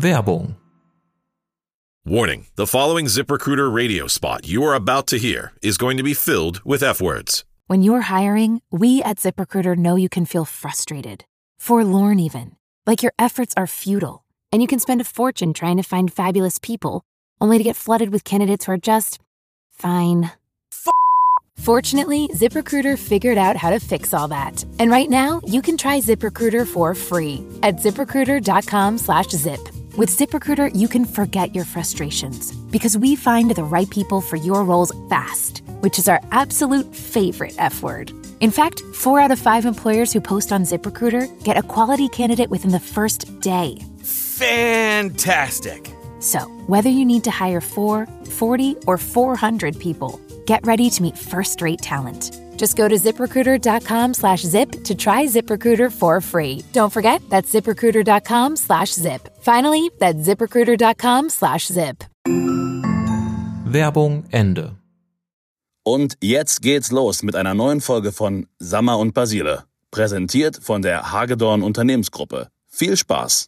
Werbung. Warning, the following ZipRecruiter radio spot you are about to hear is going to be filled with F-words. When you're hiring, we at ZipRecruiter know you can feel frustrated, forlorn even, like your efforts are futile, and you can spend a fortune trying to find fabulous people, only to get flooded with candidates who are just fine. Fortunately, ZipRecruiter figured out how to fix all that. And right now, you can try ZipRecruiter for free at ZipRecruiter.com/zip. With ZipRecruiter, you can forget your frustrations because we find the right people for your roles fast, which is our absolute favorite F word. In fact, 4 out of 5 employers who post on ZipRecruiter get a quality candidate within the first day. Fantastic. So, whether you need to hire 4, 40, or 400 people, get ready to meet first-rate talent. Just go to ZipRecruiter.com/zip to try ZipRecruiter for free. Don't forget, that's ZipRecruiter.com/zip. Finally, that's ZipRecruiter.com/zip. Werbung Ende. Und jetzt geht's los mit einer neuen Folge von Sammer und Basile. Präsentiert von der Hagedorn Unternehmensgruppe. Viel Spaß!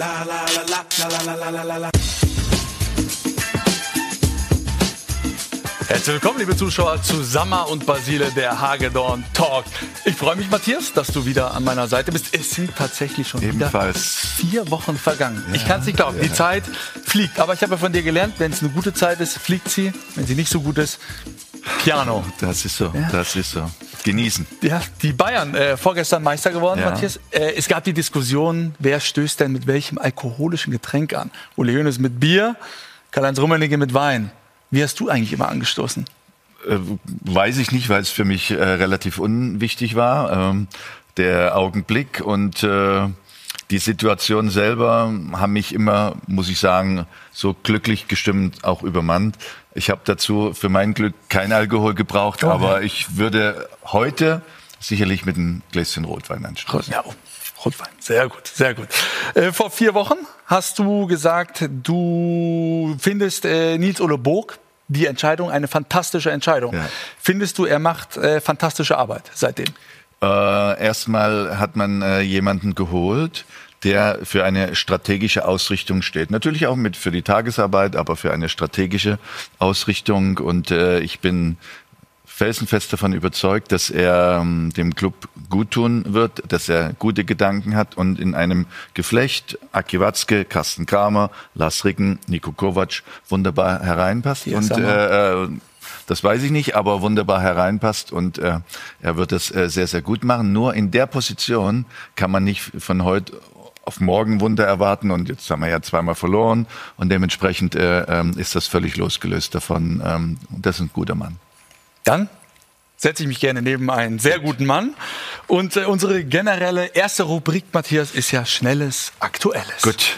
Herzlich willkommen, liebe Zuschauer, zu Sammer und Basile, der Hagedorn Talk. Ich freue mich, Matthias, dass du wieder an meiner Seite bist. Es sind tatsächlich schon wieder 4 Wochen vergangen. Ja, ich kann es nicht glauben, die Zeit fliegt. Aber ich habe von dir gelernt, wenn es eine gute Zeit ist, fliegt sie. Wenn sie nicht so gut ist, Piano. Das ist so, das ist so. Genießen. Ja, die Bayern, vorgestern Meister geworden, Matthias. Es gab die Diskussion, wer stößt denn mit welchem alkoholischen Getränk an? Uli Hoeneß mit Bier, Karl-Heinz Rummenigge mit Wein. Wie hast du eigentlich immer angestoßen? Weiß ich nicht, weil es für mich relativ unwichtig war. Der Augenblick und die Situation selber haben mich immer, muss ich sagen, so glücklich gestimmt, auch übermannt. Ich habe dazu für mein Glück kein Alkohol gebraucht, aber ich würde heute sicherlich mit einem Gläschen Rotwein anstoßen. Ja, Rotwein, sehr gut, sehr gut. Vor 4 Wochen hast du gesagt, du findest Nils-Ole Burg die Entscheidung eine fantastische Entscheidung. Ja. Findest du, er macht fantastische Arbeit seitdem? Erstmal hat man jemanden geholt, der für eine strategische Ausrichtung steht. Natürlich auch für die Tagesarbeit, aber für eine strategische Ausrichtung. Und ich bin felsenfest davon überzeugt, dass er dem Club gut tun wird, dass er gute Gedanken hat und in einem Geflecht Aki Watzke, Carsten Kramer, Lars Ricken, Niko Kovac wunderbar hereinpasst. Und das weiß ich nicht, aber wunderbar hereinpasst und er wird es sehr, sehr gut machen. Nur in der Position kann man nicht von heute auf morgen Wunder erwarten und jetzt haben wir ja 2-mal verloren und dementsprechend ist das völlig losgelöst davon. Das ist ein guter Mann. Dann setze ich mich gerne neben einen sehr guten Mann. Und unsere generelle erste Rubrik, Matthias, ist ja Schnelles, Aktuelles. Gut.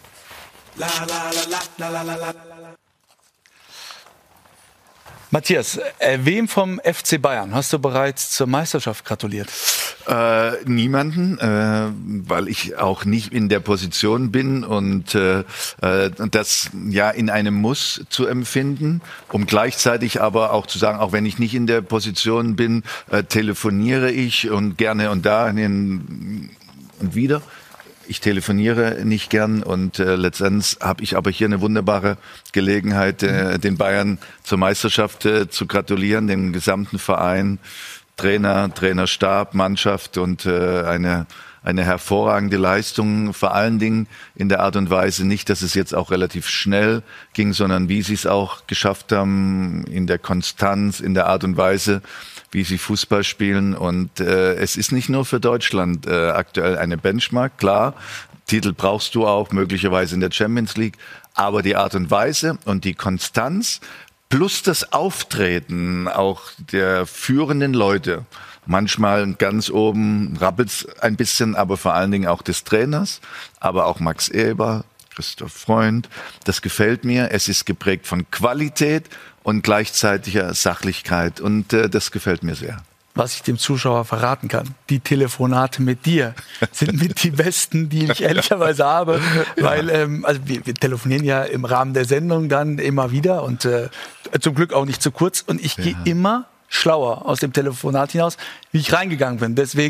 Matthias, wem vom FC Bayern hast du bereits zur Meisterschaft gratuliert? Niemanden, weil ich auch nicht in der Position bin und das ja in einem Muss zu empfinden, um gleichzeitig aber auch zu sagen, auch wenn ich nicht in der Position bin, telefoniere ich und gerne und da und wieder. Ich telefoniere nicht gern und letztendlich habe ich aber hier eine wunderbare Gelegenheit, den Bayern zur Meisterschaft zu gratulieren, dem gesamten Verein, Trainer, Trainerstab, Mannschaft und eine hervorragende Leistung, vor allen Dingen in der Art und Weise nicht, dass es jetzt auch relativ schnell ging, sondern wie sie es auch geschafft haben, in der Konstanz, in der Art und Weise, wie sie Fußball spielen. Und es ist nicht nur für Deutschland aktuell eine Benchmark. Klar, Titel brauchst du auch, möglicherweise in der Champions League. Aber die Art und Weise und die Konstanz plus das Auftreten auch der führenden Leute, manchmal ganz oben rappelt's ein bisschen, aber vor allen Dingen auch des Trainers, aber auch Max Eber, Christoph Freund, das gefällt mir. Es ist geprägt von Qualität und gleichzeitiger Sachlichkeit und das gefällt mir sehr. Was ich dem Zuschauer verraten kann, die Telefonate mit dir sind mit die besten, die ich ehrlicherweise habe, weil also wir telefonieren ja im Rahmen der Sendung dann immer wieder und zum Glück auch nicht zu kurz und ich gehe immer schlauer aus dem Telefonat hinaus, wie ich reingegangen bin. Deswegen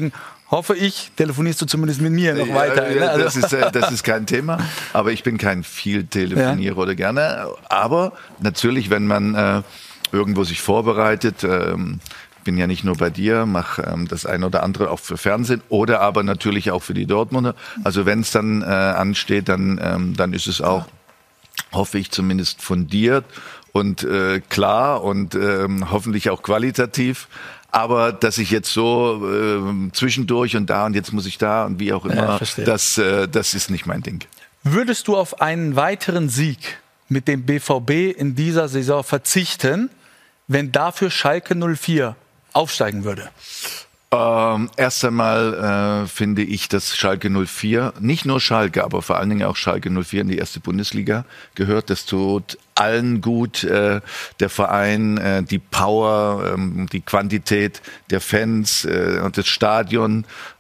hoffe ich, telefonierst du zumindest mit mir noch weiter. Ja, das ist kein Thema, aber ich bin kein viel Telefonierer oder gerne. Aber natürlich, wenn man irgendwo sich vorbereitet, bin ja nicht nur bei dir, mache das eine oder andere auch für Fernsehen oder aber natürlich auch für die Dortmunder. Also wenn es dann ansteht, dann ist es auch, hoffe ich zumindest, fundiert und klar und hoffentlich auch qualitativ. Aber dass ich jetzt so zwischendurch und da und jetzt muss ich da und wie auch immer, das ist nicht mein Ding. Würdest du auf einen weiteren Sieg mit dem BVB in dieser Saison verzichten, wenn dafür Schalke 04 aufsteigen würde? Erst einmal finde ich, dass Schalke 04, nicht nur Schalke, aber vor allen Dingen auch Schalke 04 in die erste Bundesliga gehört. Das tut allen gut, der Verein, die Power, die Quantität der Fans und das Stadion,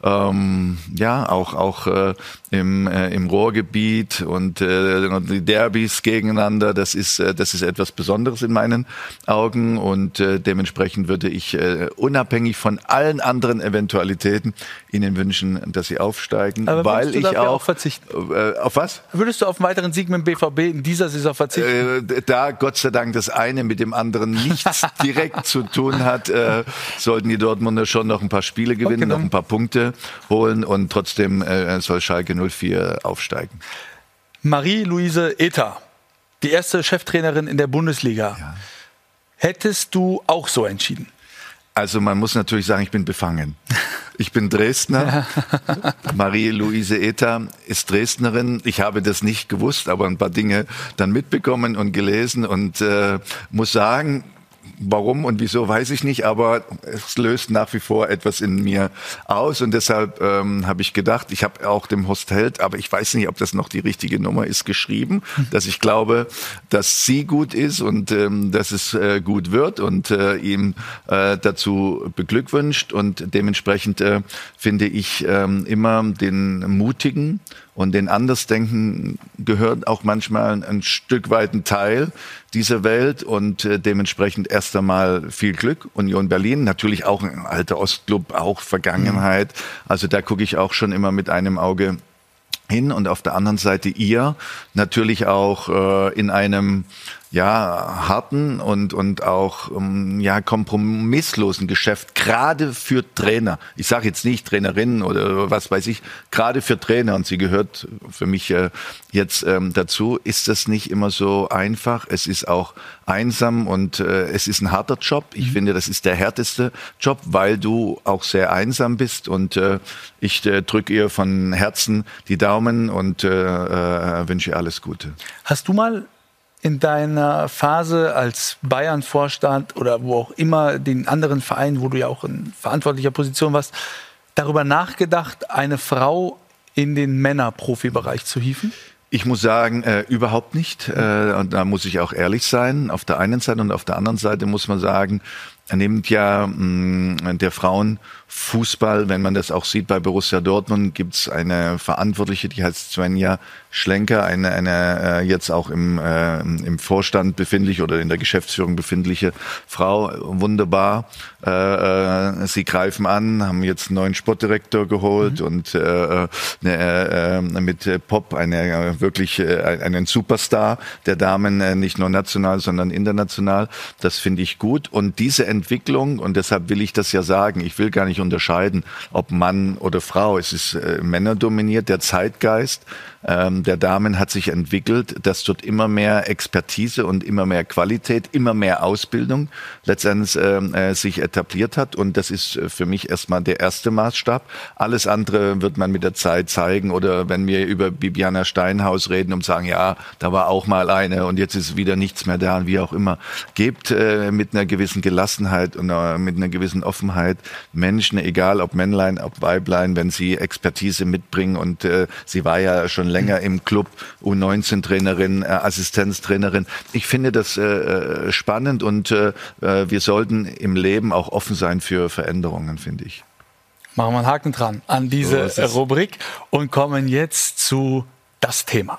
auch im Ruhrgebiet und die Derbys gegeneinander, das ist etwas Besonderes in meinen Augen und dementsprechend würde ich unabhängig von allen anderen Eventualitäten Ihnen wünschen, dass Sie aufsteigen. Aber weil würdest du dafür auch verzichten? Auf was? Würdest du auf einen weiteren Sieg mit dem BVB in dieser Saison verzichten? Da Gott sei Dank das eine mit dem anderen nichts direkt zu tun hat, sollten die Dortmunder schon noch ein paar Spiele gewinnen, noch ein paar Punkte holen und trotzdem soll Schalke 04 aufsteigen. Marie-Louise Ether, die erste Cheftrainerin in der Bundesliga. Ja. Hättest du auch so entschieden? Also man muss natürlich sagen, ich bin befangen. Ich bin Dresdner. Marie-Louise Ether ist Dresdnerin. Ich habe das nicht gewusst, aber ein paar Dinge dann mitbekommen und gelesen und muss sagen, warum und wieso, weiß ich nicht, aber es löst nach wie vor etwas in mir aus und deshalb habe ich gedacht, ich habe auch dem Horst Held, aber ich weiß nicht, ob das noch die richtige Nummer ist, geschrieben, dass ich glaube, dass sie gut ist und dass es gut wird und ihm dazu beglückwünscht und dementsprechend finde ich immer den Mutigen und den Andersdenken gehört auch manchmal ein Stück weit ein Teil dieser Welt und dementsprechend erst einmal viel Glück. Union Berlin, natürlich auch ein alter Ostclub, auch Vergangenheit. Also da gucke ich auch schon immer mit einem Auge hin und auf der anderen Seite ihr natürlich auch in einem harten und auch kompromisslosen Geschäft, gerade für Trainer. Ich sage jetzt nicht Trainerinnen oder was weiß ich, gerade für Trainer, und sie gehört für mich jetzt dazu, ist das nicht immer so einfach. Es ist auch einsam und es ist ein harter Job. Ich finde, das ist der härteste Job, weil du auch sehr einsam bist und ich drücke ihr von Herzen die Daumen und wünsche ihr alles Gute. Hast du mal in deiner Phase als Bayern-Vorstand oder wo auch immer, den anderen Vereinen, wo du ja auch in verantwortlicher Position warst, darüber nachgedacht, eine Frau in den Männer-Profibereich zu hieven? Ich muss sagen, überhaupt nicht. Und da muss ich auch ehrlich sein, auf der einen Seite und auf der anderen Seite muss man sagen, er nimmt ja der Frauenfußball, wenn man das auch sieht bei Borussia Dortmund, gibt's eine Verantwortliche, die heißt Svenja Schlenker, eine jetzt auch im Vorstand befindliche oder in der Geschäftsführung befindliche Frau, wunderbar. Sie greifen an, haben jetzt einen neuen Sportdirektor geholt und mit Pop einen Superstar der Damen, nicht nur national, sondern international. Das finde ich gut und diese Entwicklung, und deshalb will ich das ja sagen, ich will gar nicht unterscheiden, ob Mann oder Frau, es ist männerdominiert, der Zeitgeist der Damen hat sich entwickelt, dass dort immer mehr Expertise und immer mehr Qualität, immer mehr Ausbildung letztendlich sich etabliert hat und das ist für mich erstmal der erste Maßstab. Alles andere wird man mit der Zeit zeigen oder wenn wir über Bibiana Steinhaus reden und sagen, ja, da war auch mal eine und jetzt ist wieder nichts mehr da und wie auch immer. Gebt mit einer gewissen Gelassenheit und mit einer gewissen Offenheit Menschen, egal ob Männlein, ob Weiblein, wenn sie Expertise mitbringen und sie war ja schon länger im Club, U19-Trainerin, Assistenztrainerin. Ich finde das spannend und wir sollten im Leben auch offen sein für Veränderungen, finde ich. Machen wir einen Haken dran an diese Rubrik und kommen jetzt zu das Thema.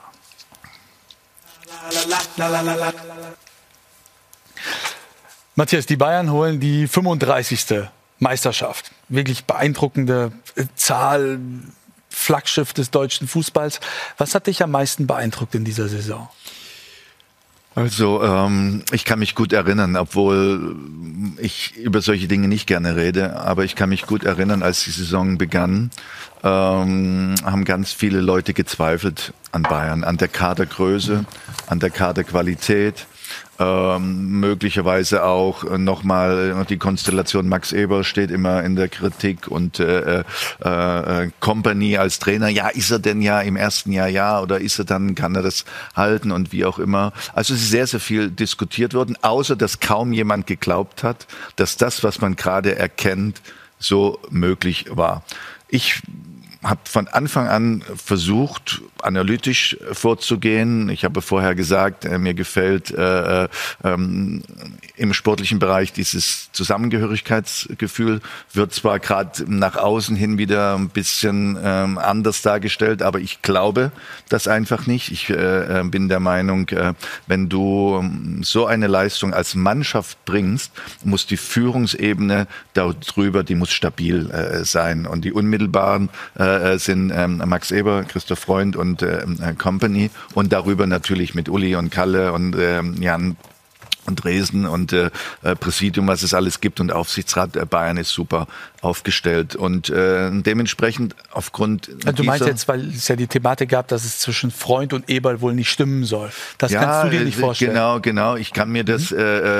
Matthias, die Bayern holen die 35. Meisterschaft. wirklich beeindruckende Zahl, Flaggschiff des deutschen Fußballs. Was hat dich am meisten beeindruckt in dieser Saison? Also ich kann mich gut erinnern, obwohl ich über solche Dinge nicht gerne rede, aber ich kann mich gut erinnern, als die Saison begann, haben ganz viele Leute gezweifelt an Bayern, an der Kadergröße, an der Kaderqualität. Möglicherweise auch nochmal die Konstellation Max Eber steht immer in der Kritik und Kompany als Trainer. Ja, ist er denn ja im ersten Jahr ja oder ist er dann, kann er das halten und wie auch immer. Also es ist sehr, sehr viel diskutiert worden, außer dass kaum jemand geglaubt hat, dass das, was man gerade erkennt, so möglich war. Ich habe von Anfang an versucht, analytisch vorzugehen. Ich habe vorher gesagt, mir gefällt im sportlichen Bereich dieses Zusammengehörigkeitsgefühl, wird zwar gerade nach außen hin wieder ein bisschen anders dargestellt, aber ich glaube das einfach nicht. Ich bin der Meinung, wenn du so eine Leistung als Mannschaft bringst, muss die Führungsebene darüber, die muss stabil sein. Und die unmittelbaren sind Max Eber, Christoph Freund und Kompany und darüber natürlich mit Uli und Kalle und Jan und Dresden und Präsidium, was es alles gibt und Aufsichtsrat Bayern ist super aufgestellt und dementsprechend aufgrund du meinst jetzt, weil es ja die Thematik gab, dass es zwischen Freund und Eberl wohl nicht stimmen soll. Das kannst du dir nicht vorstellen. Genau. Ich kann mir das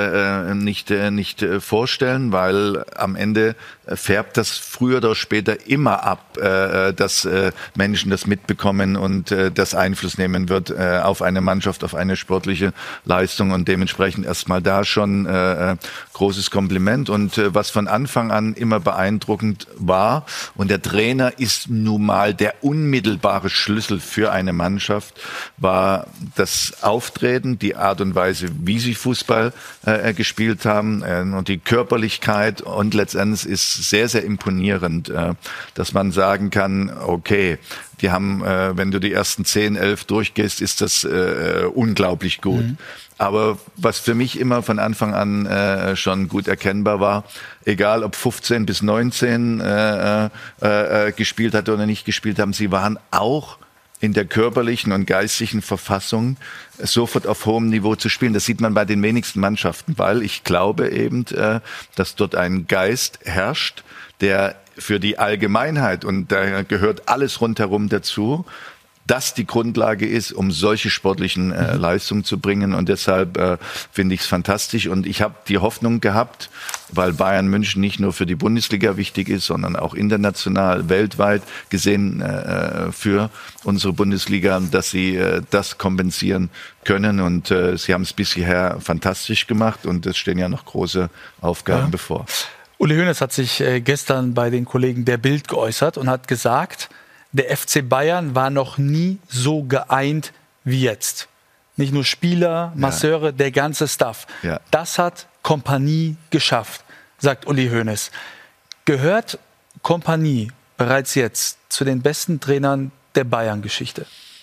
nicht vorstellen, weil am Ende färbt das früher oder später immer ab, dass Menschen das mitbekommen und das Einfluss nehmen wird auf eine Mannschaft, auf eine sportliche Leistung und dementsprechend erstmal da schon großes Kompliment und was von Anfang an immer beeindruckend war und der Trainer ist nun mal der unmittelbare Schlüssel für eine Mannschaft, war das Auftreten, die Art und Weise, wie sie Fußball gespielt haben und die Körperlichkeit und letztendlich ist sehr, sehr imponierend, dass man sagen kann, okay, die haben, wenn du die ersten 10, 11 durchgehst, ist das unglaublich gut. Aber was für mich immer von Anfang an schon gut erkennbar war, egal ob 15 bis 19 gespielt hat oder nicht gespielt haben, sie waren auch in der körperlichen und geistigen Verfassung sofort auf hohem Niveau zu spielen. Das sieht man bei den wenigsten Mannschaften, weil ich glaube eben, dass dort ein Geist herrscht, der für die Allgemeinheit, und da gehört alles rundherum dazu, das die Grundlage ist, um solche sportlichen Leistungen zu bringen. Und deshalb finde ich es fantastisch. Und ich habe die Hoffnung gehabt, weil Bayern München nicht nur für die Bundesliga wichtig ist, sondern auch international, weltweit gesehen für unsere Bundesliga, dass sie das kompensieren können. Und sie haben es bisher fantastisch gemacht. Und es stehen ja noch große Aufgaben bevor. Uli Hoeneß hat sich gestern bei den Kollegen der Bild geäußert und hat gesagt, der FC Bayern war noch nie so geeint wie jetzt. Nicht nur Spieler, Masseure, der ganze Staff. Ja. Das hat Kompany geschafft, sagt Uli Hoeneß. Gehört Kompany bereits jetzt zu den besten Trainern der Bayern-Geschichte?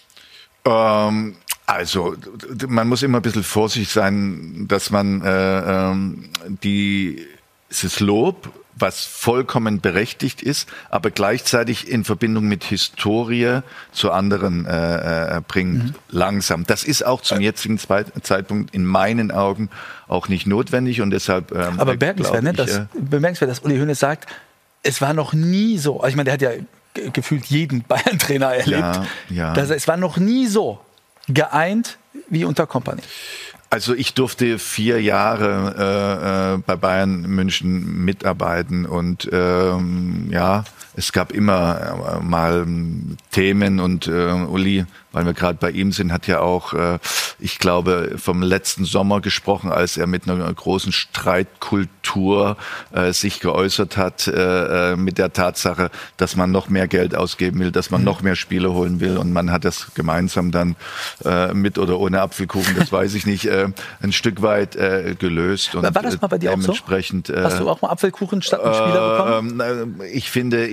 Also, man muss immer ein bisschen vorsichtig sein, dass man dieses Lob, was vollkommen berechtigt ist, aber gleichzeitig in Verbindung mit Historie zu anderen bringt, langsam. Das ist auch zum jetzigen Zeitpunkt in meinen Augen auch nicht notwendig und deshalb aber bemerkenswert, dass Uli Hoeneß sagt, es war noch nie so, also ich meine, der hat ja gefühlt jeden Bayern-Trainer erlebt, es war noch nie so geeint wie unter Kompany. Also ich durfte 4 Jahre bei Bayern München mitarbeiten und es gab immer mal Themen und Uli, weil wir gerade bei ihm sind, hat ja auch, ich glaube, vom letzten Sommer gesprochen, als er mit einer großen Streitkultur sich geäußert hat mit der Tatsache, dass man noch mehr Geld ausgeben will, dass man noch mehr Spieler holen will und man hat das gemeinsam dann mit oder ohne Apfelkuchen, das weiß ich nicht, ein Stück weit gelöst. Und war das mal bei dir auch so? Hast du auch mal Apfelkuchen statt einem Spieler bekommen? Ich finde,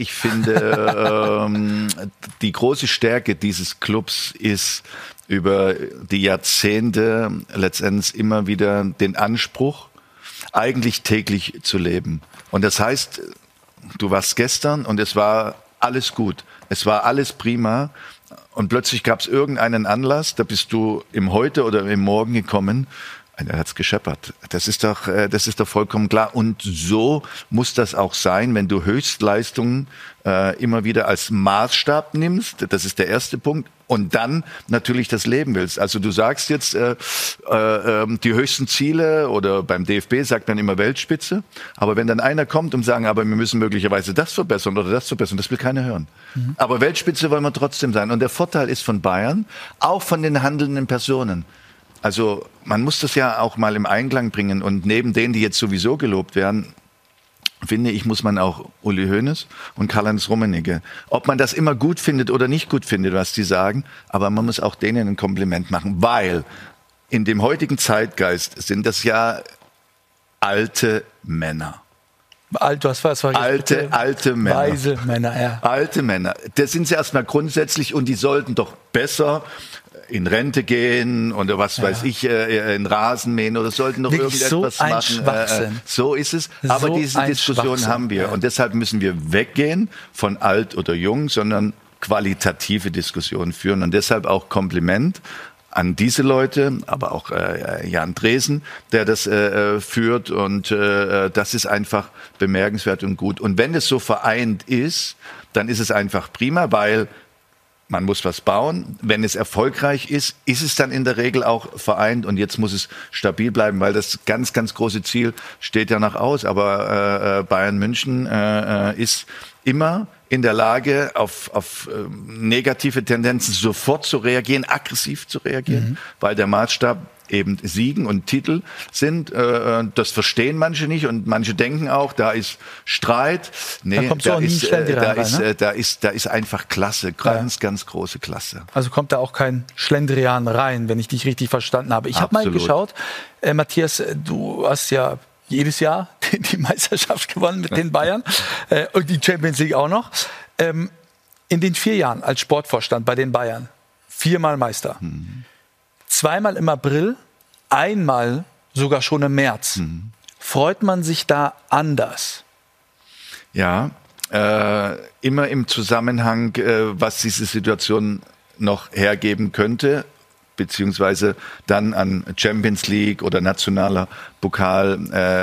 die große Stärke dieses Clubs ist über die Jahrzehnte letztendlich immer wieder den Anspruch, eigentlich täglich zu leben. Und das heißt, du warst gestern und es war alles gut. Es war alles prima. Und plötzlich gab es irgendeinen Anlass, da bist du im Heute oder im Morgen gekommen. Er hat's gescheppert. Das ist doch vollkommen klar. Und so muss das auch sein, wenn du Höchstleistungen immer wieder als Maßstab nimmst. Das ist der erste Punkt. Und dann natürlich das Leben willst. Also du sagst jetzt die höchsten Ziele oder beim DFB sagt man immer Weltspitze. Aber wenn dann einer kommt und sagen, aber wir müssen möglicherweise das verbessern oder das verbessern, das will keiner hören. Mhm. Aber Weltspitze wollen wir trotzdem sein. Und der Vorteil ist von Bayern, auch von den handelnden Personen. Also man muss das ja auch mal im Einklang bringen. Und neben denen, die jetzt sowieso gelobt werden, finde ich, muss man auch Uli Hoeneß und Karl-Heinz Rummenigge. Ob man das immer gut findet oder nicht gut findet, was die sagen, aber man muss auch denen ein Kompliment machen, weil in dem heutigen Zeitgeist sind das ja alte Männer. Alte Männer. Weise Männer, ja. Alte Männer. Das sind sie erstmal grundsätzlich und die sollten doch besser in Rente gehen oder was weiß ich, in Rasen mähen oder sollten noch wirklich irgendetwas so ein machen. Schwachsinn. So ist es. Aber so diese Diskussion haben wir. Und deshalb müssen wir weggehen von alt oder jung, sondern qualitative Diskussionen führen. Und deshalb auch Kompliment an diese Leute, aber auch Jan Dresen, der das führt. Und das ist einfach bemerkenswert und gut. Und wenn es so vereint ist, dann ist es einfach prima, weil man muss was bauen. Wenn es erfolgreich ist, ist es dann in der Regel auch vereint. Und jetzt muss es stabil bleiben, weil das ganz, ganz große Ziel steht ja noch aus. Aber Bayern München ist immer in der Lage, auf negative Tendenzen sofort zu reagieren, aggressiv zu reagieren, weil der Maßstab eben Siegen und Titel sind. Das verstehen manche nicht und manche denken auch, da ist Streit. Nee, da ist einfach Klasse, ganz große Klasse. Also kommt da auch kein Schlendrian rein, wenn ich dich richtig verstanden habe. Ich habe mal geschaut, Matthias, du hast ja jedes Jahr die Meisterschaft gewonnen mit den Bayern und die Champions League auch noch. In den 4 Jahren als Sportvorstand bei den Bayern 4-mal Meister. 2-mal im April, 1-mal sogar schon im März. Freut man sich da anders? Ja, immer im Zusammenhang, was diese Situation noch hergeben könnte, beziehungsweise dann an Champions League oder nationaler Pokal,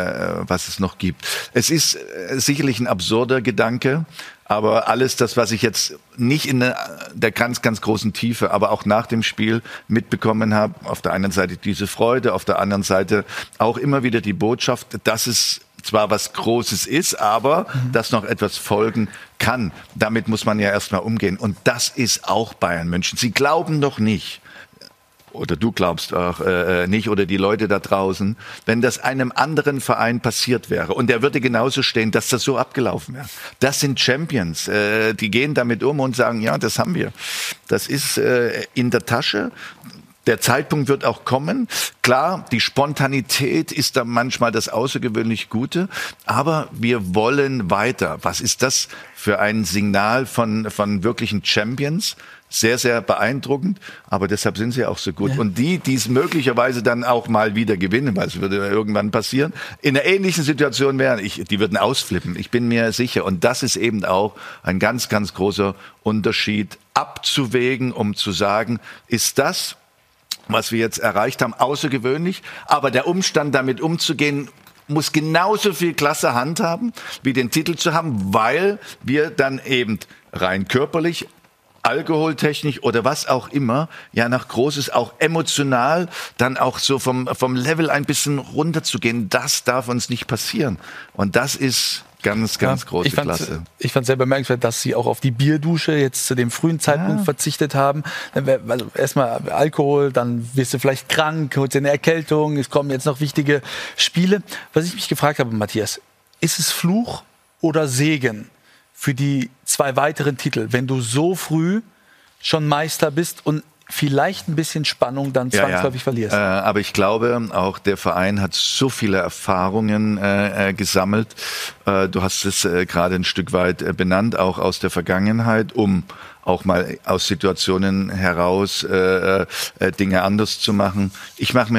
was es noch gibt. Es ist sicherlich ein absurder Gedanke, aber alles das, was ich jetzt nicht in der ganz, ganz großen Tiefe, aber auch nach dem Spiel mitbekommen habe, auf der einen Seite diese Freude, auf der anderen Seite auch immer wieder die Botschaft, dass es zwar was Großes ist, aber dass noch etwas folgen kann. Damit muss man ja erstmal umgehen. Und das ist auch Bayern München. Sie glauben noch nicht, oder du glaubst auch nicht, oder die Leute da draußen, wenn das einem anderen Verein passiert wäre und der würde genauso stehen, dass das so abgelaufen wäre. Das sind Champions, die gehen damit um und sagen, ja, das haben wir. Das ist in der Tasche. Der Zeitpunkt wird auch kommen. Klar, die Spontanität ist da manchmal das außergewöhnlich Gute, aber wir wollen weiter. Was ist das für ein Signal von wirklichen Champions? Sehr, sehr beeindruckend, aber deshalb sind sie auch so gut. Ja. Und die es möglicherweise dann auch mal wieder gewinnen, weil es würde irgendwann passieren, in einer ähnlichen Situation wären, die würden ausflippen, ich bin mir sicher. Und das ist eben auch ein ganz, ganz großer Unterschied, abzuwägen, um zu sagen, ist das, was wir jetzt erreicht haben, außergewöhnlich, aber der Umstand, damit umzugehen, muss genauso viel Klasse handhaben, wie den Titel zu haben, weil wir dann eben rein körperlich, alkoholtechnisch oder was auch immer, ja nach Großes auch emotional dann auch so vom Level ein bisschen runterzugehen, das darf uns nicht passieren. Und das ist ganz große Klasse. Ich fand sehr bemerkenswert, dass sie auch auf die Bierdusche jetzt zu dem frühen Zeitpunkt verzichtet haben. Also erstmal Alkohol, dann wirst du vielleicht krank, holst dir eine Erkältung, es kommen jetzt noch wichtige Spiele. Was ich mich gefragt habe, Matthias, ist es Fluch oder Segen für die 2 weiteren Titel, wenn du so früh schon Meister bist und vielleicht ein bisschen Spannung dann zwangsläufig verlierst? Aber ich glaube, auch der Verein hat so viele Erfahrungen gesammelt. Du hast es gerade ein Stück weit benannt, auch aus der Vergangenheit, um auch mal aus Situationen heraus Dinge anders zu machen. Ich mache mir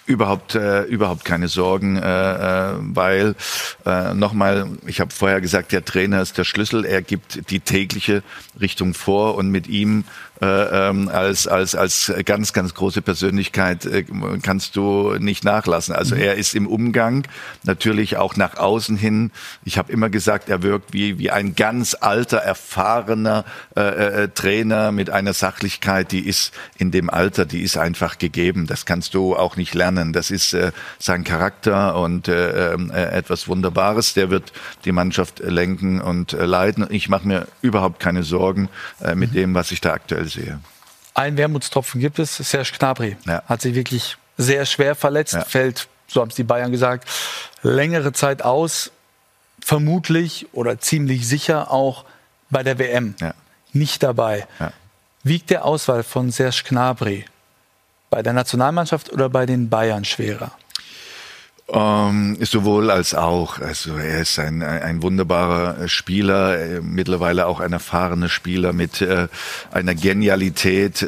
überhaupt keine Sorgen, weil nochmal, ich habe vorher gesagt, der Trainer ist der Schlüssel. Er gibt die tägliche Richtung vor und mit ihm als ganz, ganz große Persönlichkeit kannst du nicht nachlassen. Also er ist im Umgang natürlich auch nach außen hin. Ich habe immer gesagt, er wirkt wie ein ganz alter, erfahrener Trainer mit einer Sachlichkeit, die ist in dem Alter, die ist einfach gegeben. Das kannst du auch nicht lernen. Das ist sein Charakter und etwas Wunderbares. Der wird die Mannschaft lenken und leiten. Ich mache mir überhaupt keine Sorgen mit dem, was ich da aktuell sehe. Ein Wermutstropfen gibt es. Serge Gnabry hat sich wirklich sehr schwer verletzt. Fällt, so haben es die Bayern gesagt, längere Zeit aus. Vermutlich oder ziemlich sicher auch bei der WM. Nicht dabei. Wiegt der Auswahl von Serge Gnabry bei der Nationalmannschaft oder bei den Bayern schwerer? Sowohl als auch. Also er ist ein wunderbarer Spieler, mittlerweile auch ein erfahrener Spieler mit einer Genialität,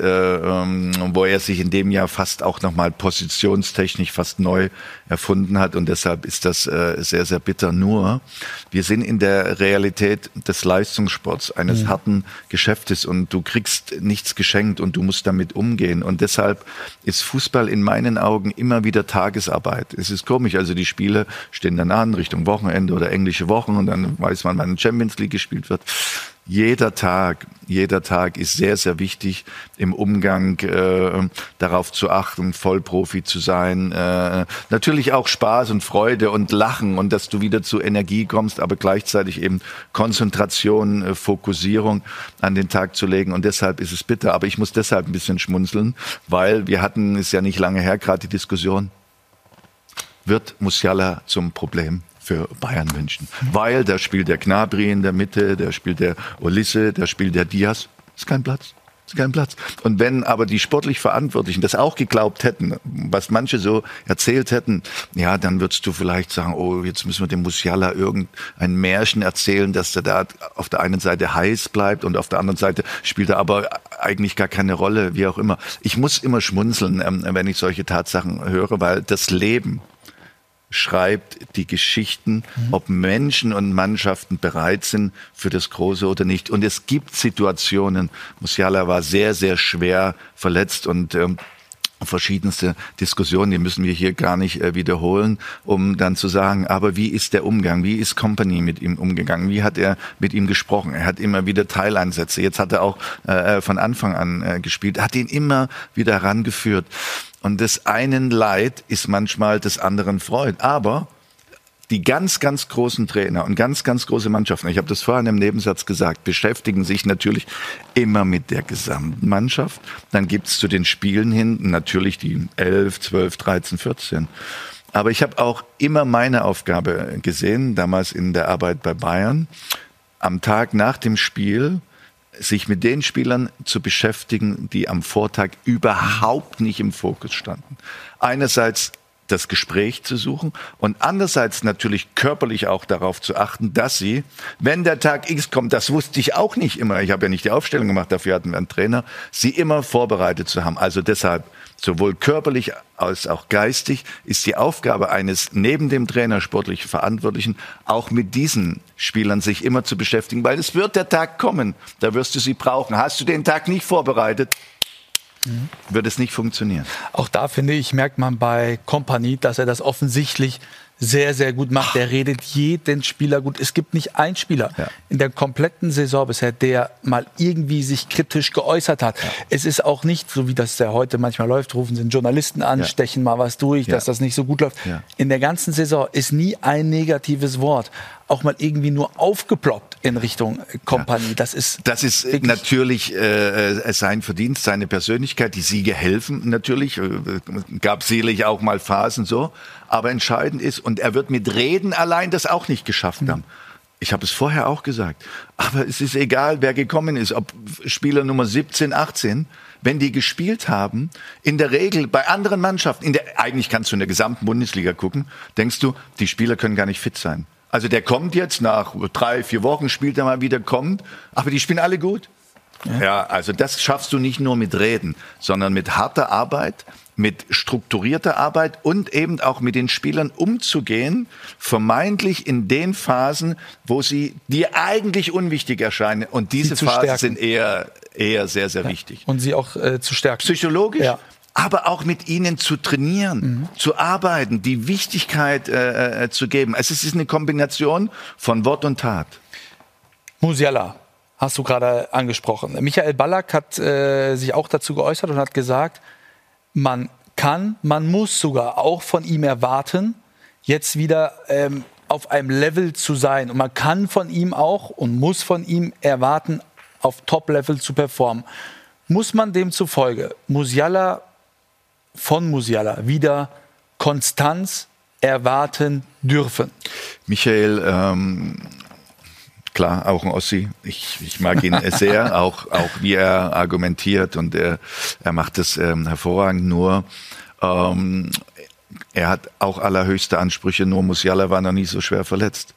wo er sich in dem Jahr fast auch nochmal positionstechnisch fast neu erfunden hat und deshalb ist das sehr, sehr bitter. Nur, wir sind in der Realität des Leistungssports, eines harten Geschäftes und du kriegst nichts geschenkt und du musst damit umgehen und deshalb ist Fußball in meinen Augen immer wieder Tagesarbeit. Es ist komisch. Also die Spiele stehen dann an Richtung Wochenende oder englische Wochen und dann weiß man, wann Champions League gespielt wird. Jeder Tag ist sehr, sehr wichtig im Umgang, darauf zu achten, Vollprofi zu sein. Natürlich auch Spaß und Freude und Lachen und dass du wieder zu Energie kommst, aber gleichzeitig eben Konzentration, Fokussierung an den Tag zu legen. Und deshalb ist es bitter. Aber ich muss deshalb ein bisschen schmunzeln, weil wir hatten, ist ja nicht lange her, gerade die Diskussion, wird Musiala zum Problem für Bayern München. Weil da spielt der Gnabry in der Mitte, da spielt der Olise, da spielt der Diaz. Ist kein Platz. Und wenn aber die sportlich Verantwortlichen das auch geglaubt hätten, was manche so erzählt hätten, ja, dann würdest du vielleicht sagen, oh, jetzt müssen wir dem Musiala irgendein Märchen erzählen, dass der da auf der einen Seite heiß bleibt und auf der anderen Seite spielt er aber eigentlich gar keine Rolle, wie auch immer. Ich muss immer schmunzeln, wenn ich solche Tatsachen höre, weil das Leben schreibt die Geschichten, ob Menschen und Mannschaften bereit sind für das Große oder nicht. Und es gibt Situationen, Musiala war sehr, sehr schwer verletzt und verschiedenste Diskussionen, die müssen wir hier gar nicht wiederholen, um dann zu sagen, aber wie ist der Umgang, wie ist Kompany mit ihm umgegangen, wie hat er mit ihm gesprochen, er hat immer wieder Teileinsätze, jetzt hat er auch von Anfang an gespielt, hat ihn immer wieder herangeführt und des einen Leid ist manchmal des anderen Freude, aber die ganz, ganz großen Trainer und ganz, ganz große Mannschaften, ich habe das vorhin im Nebensatz gesagt, beschäftigen sich natürlich immer mit der gesamten Mannschaft. Dann gibt's zu den Spielen hin natürlich die 11, 12, 13, 14. Aber ich habe auch immer meine Aufgabe gesehen, damals in der Arbeit bei Bayern, am Tag nach dem Spiel sich mit den Spielern zu beschäftigen, die am Vortag überhaupt nicht im Fokus standen. Einerseits das Gespräch zu suchen und andererseits natürlich körperlich auch darauf zu achten, dass sie, wenn der Tag X kommt, das wusste ich auch nicht immer, ich habe ja nicht die Aufstellung gemacht, dafür hatten wir einen Trainer, sie immer vorbereitet zu haben. Also deshalb, sowohl körperlich als auch geistig, ist die Aufgabe eines neben dem Trainer sportlich Verantwortlichen, auch mit diesen Spielern sich immer zu beschäftigen, weil es wird der Tag kommen, da wirst du sie brauchen. Hast du den Tag nicht vorbereitet, wird es nicht funktionieren. Auch da, finde ich, merkt man bei Kompany, dass er das offensichtlich sehr, sehr gut macht. Er redet jeden Spieler gut. Es gibt nicht einen Spieler in der kompletten Saison bisher, der mal irgendwie sich kritisch geäußert hat. Es ist auch nicht, so wie das ja heute manchmal läuft, rufen sie einen Journalisten an, stechen mal was durch, dass das nicht so gut läuft. In der ganzen Saison ist nie ein negatives Wort auch mal irgendwie nur aufgeploppt in Richtung Kompany. Das ist natürlich sein Verdienst, seine Persönlichkeit. Die Siege helfen natürlich. Gab sicherlich auch mal Phasen so. Aber entscheidend ist, und er wird mit Reden allein das auch nicht geschafft haben. Ich habe es vorher auch gesagt. Aber es ist egal, wer gekommen ist, ob Spieler Nummer 17, 18, wenn die gespielt haben, in der Regel bei anderen Mannschaften, eigentlich kannst du in der gesamten Bundesliga gucken, denkst du, die Spieler können gar nicht fit sein. Also der kommt jetzt nach 3-4 Wochen, spielt er mal wieder, kommt, aber die spielen alle gut. Ja, also das schaffst du nicht nur mit Reden, sondern mit harter Arbeit, mit strukturierter Arbeit und eben auch mit den Spielern umzugehen, vermeintlich in den Phasen, wo sie dir eigentlich unwichtig erscheinen. Und diese Phasen sind eher sehr, sehr wichtig. Und sie auch zu stärken. Psychologisch? Ja. Aber auch mit ihnen zu trainieren, zu arbeiten, die Wichtigkeit zu geben. Es ist eine Kombination von Wort und Tat. Musiala hast du gerade angesprochen. Michael Ballack hat sich auch dazu geäußert und hat gesagt, man muss sogar auch von ihm erwarten, jetzt wieder auf einem Level zu sein. Und man kann von ihm auch und muss von ihm erwarten, auf Top-Level zu performen. Muss man demzufolge von Musiala wieder Konstanz erwarten dürfen? Michael, klar, auch ein Ossi. Ich mag ihn sehr, auch wie er argumentiert und er macht es hervorragend. Nur er hat auch allerhöchste Ansprüche, nur Musiala war noch nie so schwer verletzt.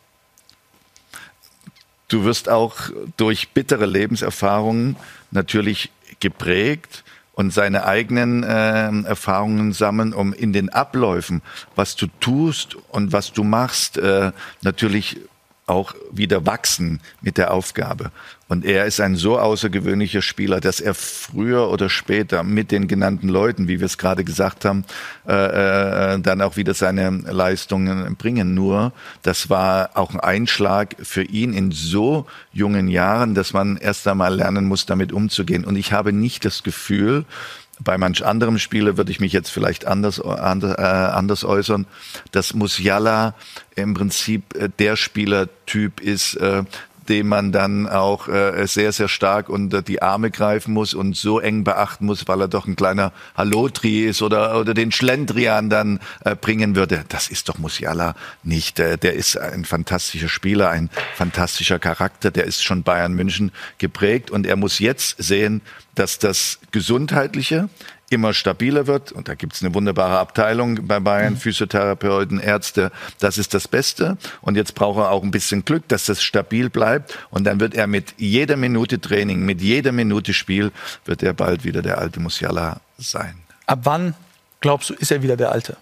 Du wirst auch durch bittere Lebenserfahrungen natürlich geprägt und seine eigenen Erfahrungen sammeln, um in den Abläufen, was du tust und was du machst, natürlich auch wieder wachsen mit der Aufgabe. Und er ist ein so außergewöhnlicher Spieler, dass er früher oder später mit den genannten Leuten, wie wir es gerade gesagt haben, dann auch wieder seine Leistungen bringen. Nur, das war auch ein Einschlag für ihn in so jungen Jahren, dass man erst einmal lernen muss, damit umzugehen. Und ich habe nicht das Gefühl, bei manch anderem Spieler würde ich mich jetzt vielleicht anders äußern, dass Musiala im Prinzip der Spielertyp ist, dem man dann auch sehr, sehr stark unter die Arme greifen muss und so eng beachten muss, weil er doch ein kleiner Hallotri ist oder den Schlendrian dann bringen würde. Das ist doch Musiala nicht. Der ist ein fantastischer Spieler, ein fantastischer Charakter. Der ist schon Bayern München geprägt und er muss jetzt sehen, dass das Gesundheitliche immer stabiler wird. Und da gibt's eine wunderbare Abteilung bei Bayern, Physiotherapeuten, Ärzte. Das ist das Beste. Und jetzt braucht er auch ein bisschen Glück, dass das stabil bleibt. Und dann wird er mit jeder Minute Training, mit jeder Minute Spiel, wird er bald wieder der alte Musiala sein. Ab wann, glaubst du, ist er wieder der Alte?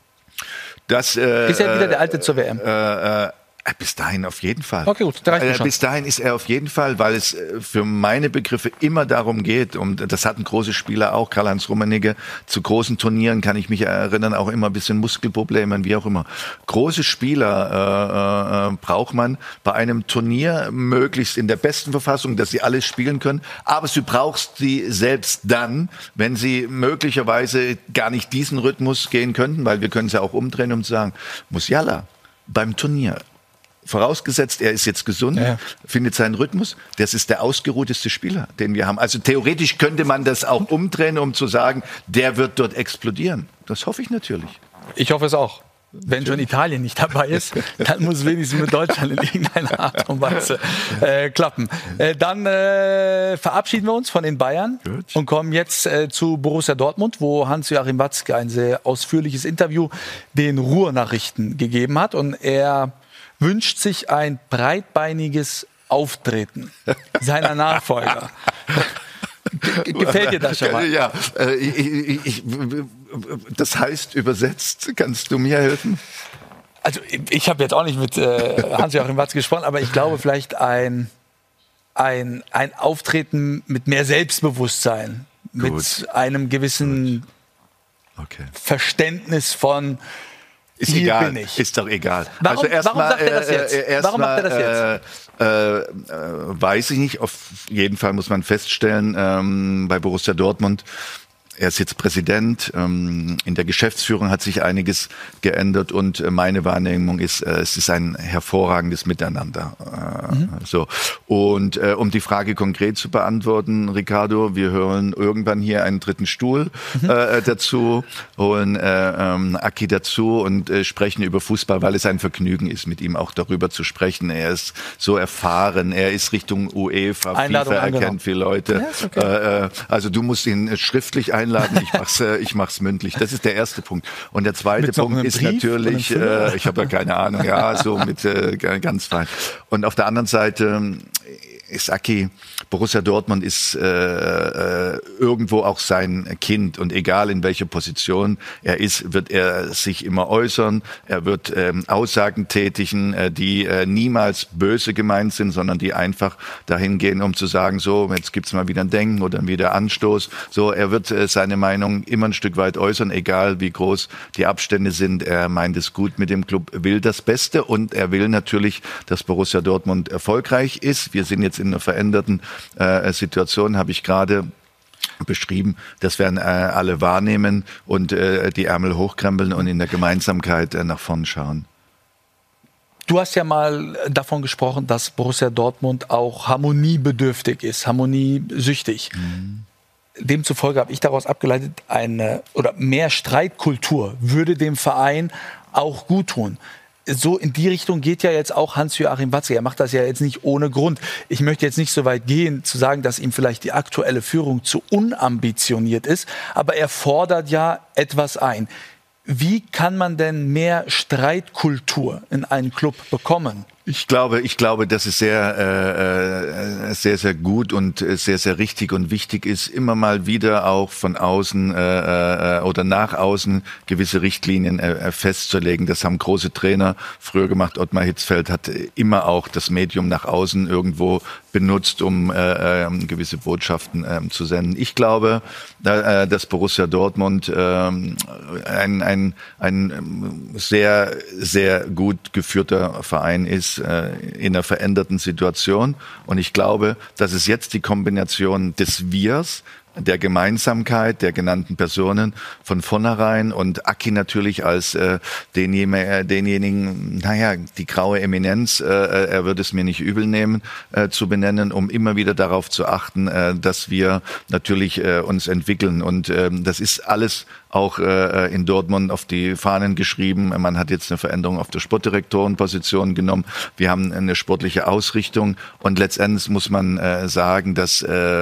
Ist er wieder der Alte zur WM? Bis dahin auf jeden Fall. Okay, gut, da reicht mir schon. Bis dahin ist er auf jeden Fall, weil es für meine Begriffe immer darum geht, und das hatten große Spieler auch, Karl-Heinz Rummenigge, zu großen Turnieren kann ich mich erinnern, auch immer ein bisschen Muskelprobleme, wie auch immer. Große Spieler braucht man bei einem Turnier möglichst in der besten Verfassung, dass sie alles spielen können, aber du brauchst sie selbst dann, wenn sie möglicherweise gar nicht diesen Rhythmus gehen könnten, weil wir können es ja auch umdrehen, um zu sagen, Musiala beim Turnier, vorausgesetzt, er ist jetzt gesund, findet seinen Rhythmus. Das ist der ausgeruhteste Spieler, den wir haben. Also theoretisch könnte man das auch umdrehen, um zu sagen, der wird dort explodieren. Das hoffe ich natürlich. Ich hoffe es auch. Wenn schon Italien nicht dabei ist, dann muss wenigstens mit Deutschland in irgendeiner Art und Weise klappen. Dann verabschieden wir uns von den Bayern und kommen jetzt zu Borussia Dortmund, wo Hans-Joachim Watzke ein sehr ausführliches Interview den Ruhr-Nachrichten gegeben hat. Und er wünscht sich ein breitbeiniges Auftreten seiner Nachfolger. Gefällt dir das schon mal? Ja, das heißt übersetzt, kannst du mir helfen? Also ich habe jetzt auch nicht mit Hans-Joachim Watzke gesprochen, aber ich glaube vielleicht ein Auftreten mit mehr Selbstbewusstsein, mit einem gewissen Verständnis von ist hier egal, bin ich. Ist doch egal. Warum sagt er das jetzt? Warum macht er das jetzt? Weiß ich nicht. Auf jeden Fall muss man feststellen, bei Borussia Dortmund, er ist jetzt Präsident. In der Geschäftsführung hat sich einiges geändert und meine Wahrnehmung ist, es ist ein hervorragendes Miteinander. So. Und um die Frage konkret zu beantworten, Ricardo, wir hören irgendwann hier einen dritten Stuhl dazu, holen Aki dazu und sprechen über Fußball, weil es ein Vergnügen ist, mit ihm auch darüber zu sprechen. Er ist so erfahren, er ist Richtung UEFA, Einladung FIFA, er angenommen. kennt viele Leute. Ja, ist okay. Also du musst ihn schriftlich einladen, ich mach's mündlich. Das ist der erste Punkt. Und der zweite Punkt ist natürlich, ich habe ja keine Ahnung, so mit ganz fein. Und auf der anderen Seite Aki, Borussia Dortmund ist irgendwo auch sein Kind und egal in welcher Position er ist, wird er sich immer äußern. Er wird Aussagen tätigen, die niemals böse gemeint sind, sondern die einfach dahin gehen, um zu sagen, so, jetzt gibt's mal wieder ein Denken oder wieder Anstoß. So, er wird seine Meinung immer ein Stück weit äußern, egal wie groß die Abstände sind. Er meint es gut mit dem Club, will das Beste und er will natürlich, dass Borussia Dortmund erfolgreich ist. Wir sind jetzt in einer veränderten Situation, habe ich gerade beschrieben. Das werden alle wahrnehmen und die Ärmel hochkrempeln und in der Gemeinsamkeit nach vorn schauen. Du hast ja mal davon gesprochen, dass Borussia Dortmund auch harmoniebedürftig ist, harmoniesüchtig. Demzufolge habe ich daraus abgeleitet, mehr Streitkultur würde dem Verein auch gut tun. So in die Richtung geht ja jetzt auch Hans-Joachim Watzke. Er macht das ja jetzt nicht ohne Grund. Ich möchte jetzt nicht so weit gehen, zu sagen, dass ihm vielleicht die aktuelle Führung zu unambitioniert ist. Aber er fordert ja etwas ein. Wie kann man denn mehr Streitkultur in einen Club bekommen? Ich glaube, dass es sehr gut und sehr, sehr richtig und wichtig ist, immer mal wieder auch von außen oder nach außen gewisse Richtlinien festzulegen. Das haben große Trainer früher gemacht. Ottmar Hitzfeld hat immer auch das Medium nach außen irgendwo benutzt, um gewisse Botschaften zu senden. Ich glaube, dass Borussia Dortmund ein sehr, sehr gut geführter Verein ist, in einer veränderten Situation. Und ich glaube, dass es jetzt die Kombination des Wirs, der Gemeinsamkeit der genannten Personen von vornherein und Aki natürlich als denjenigen, die graue Eminenz, er würde es mir nicht übel nehmen, zu benennen, um immer wieder darauf zu achten, dass wir natürlich uns entwickeln. Und das ist alles auch in Dortmund auf die Fahnen geschrieben. Man hat jetzt eine Veränderung auf der Sportdirektorenposition genommen. Wir haben eine sportliche Ausrichtung und letztendlich muss man sagen, dass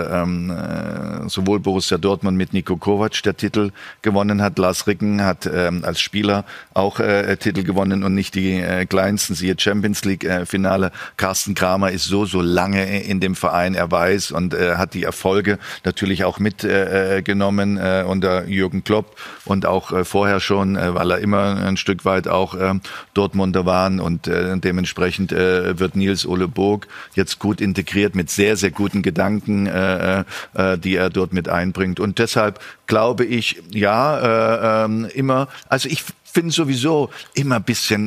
sowohl Borussia Dortmund mit Niko Kovac der Titel gewonnen hat, Lars Ricken hat als Spieler auch Titel gewonnen und nicht die kleinsten, siehe Champions League Finale. Carsten Kramer ist so lange in dem Verein, er weiß und hat die Erfolge natürlich auch mitgenommen unter Jürgen Klopp und auch vorher schon, weil er immer ein Stück weit auch Dortmunder waren und dementsprechend wird Niels Ole Burg jetzt gut integriert mit sehr, sehr guten Gedanken, die er dort mit einbringt. Und deshalb glaube ich, immer, also ich finde sowieso immer bisschen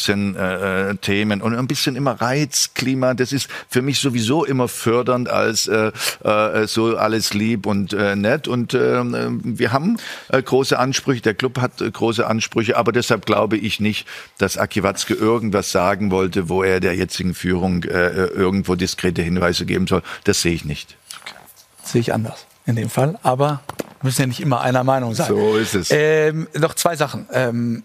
Themen und ein bisschen immer Reizklima. Das ist für mich sowieso immer fördernd als so alles lieb und nett. Und wir haben große Ansprüche. Der Club hat große Ansprüche. Aber deshalb glaube ich nicht, dass Aki Watzke irgendwas sagen wollte, wo er der jetzigen Führung irgendwo diskrete Hinweise geben soll. Das sehe ich nicht. Okay. Das sehe ich anders in dem Fall. Aber wir müssen ja nicht immer einer Meinung sein. So ist es. Noch zwei Sachen.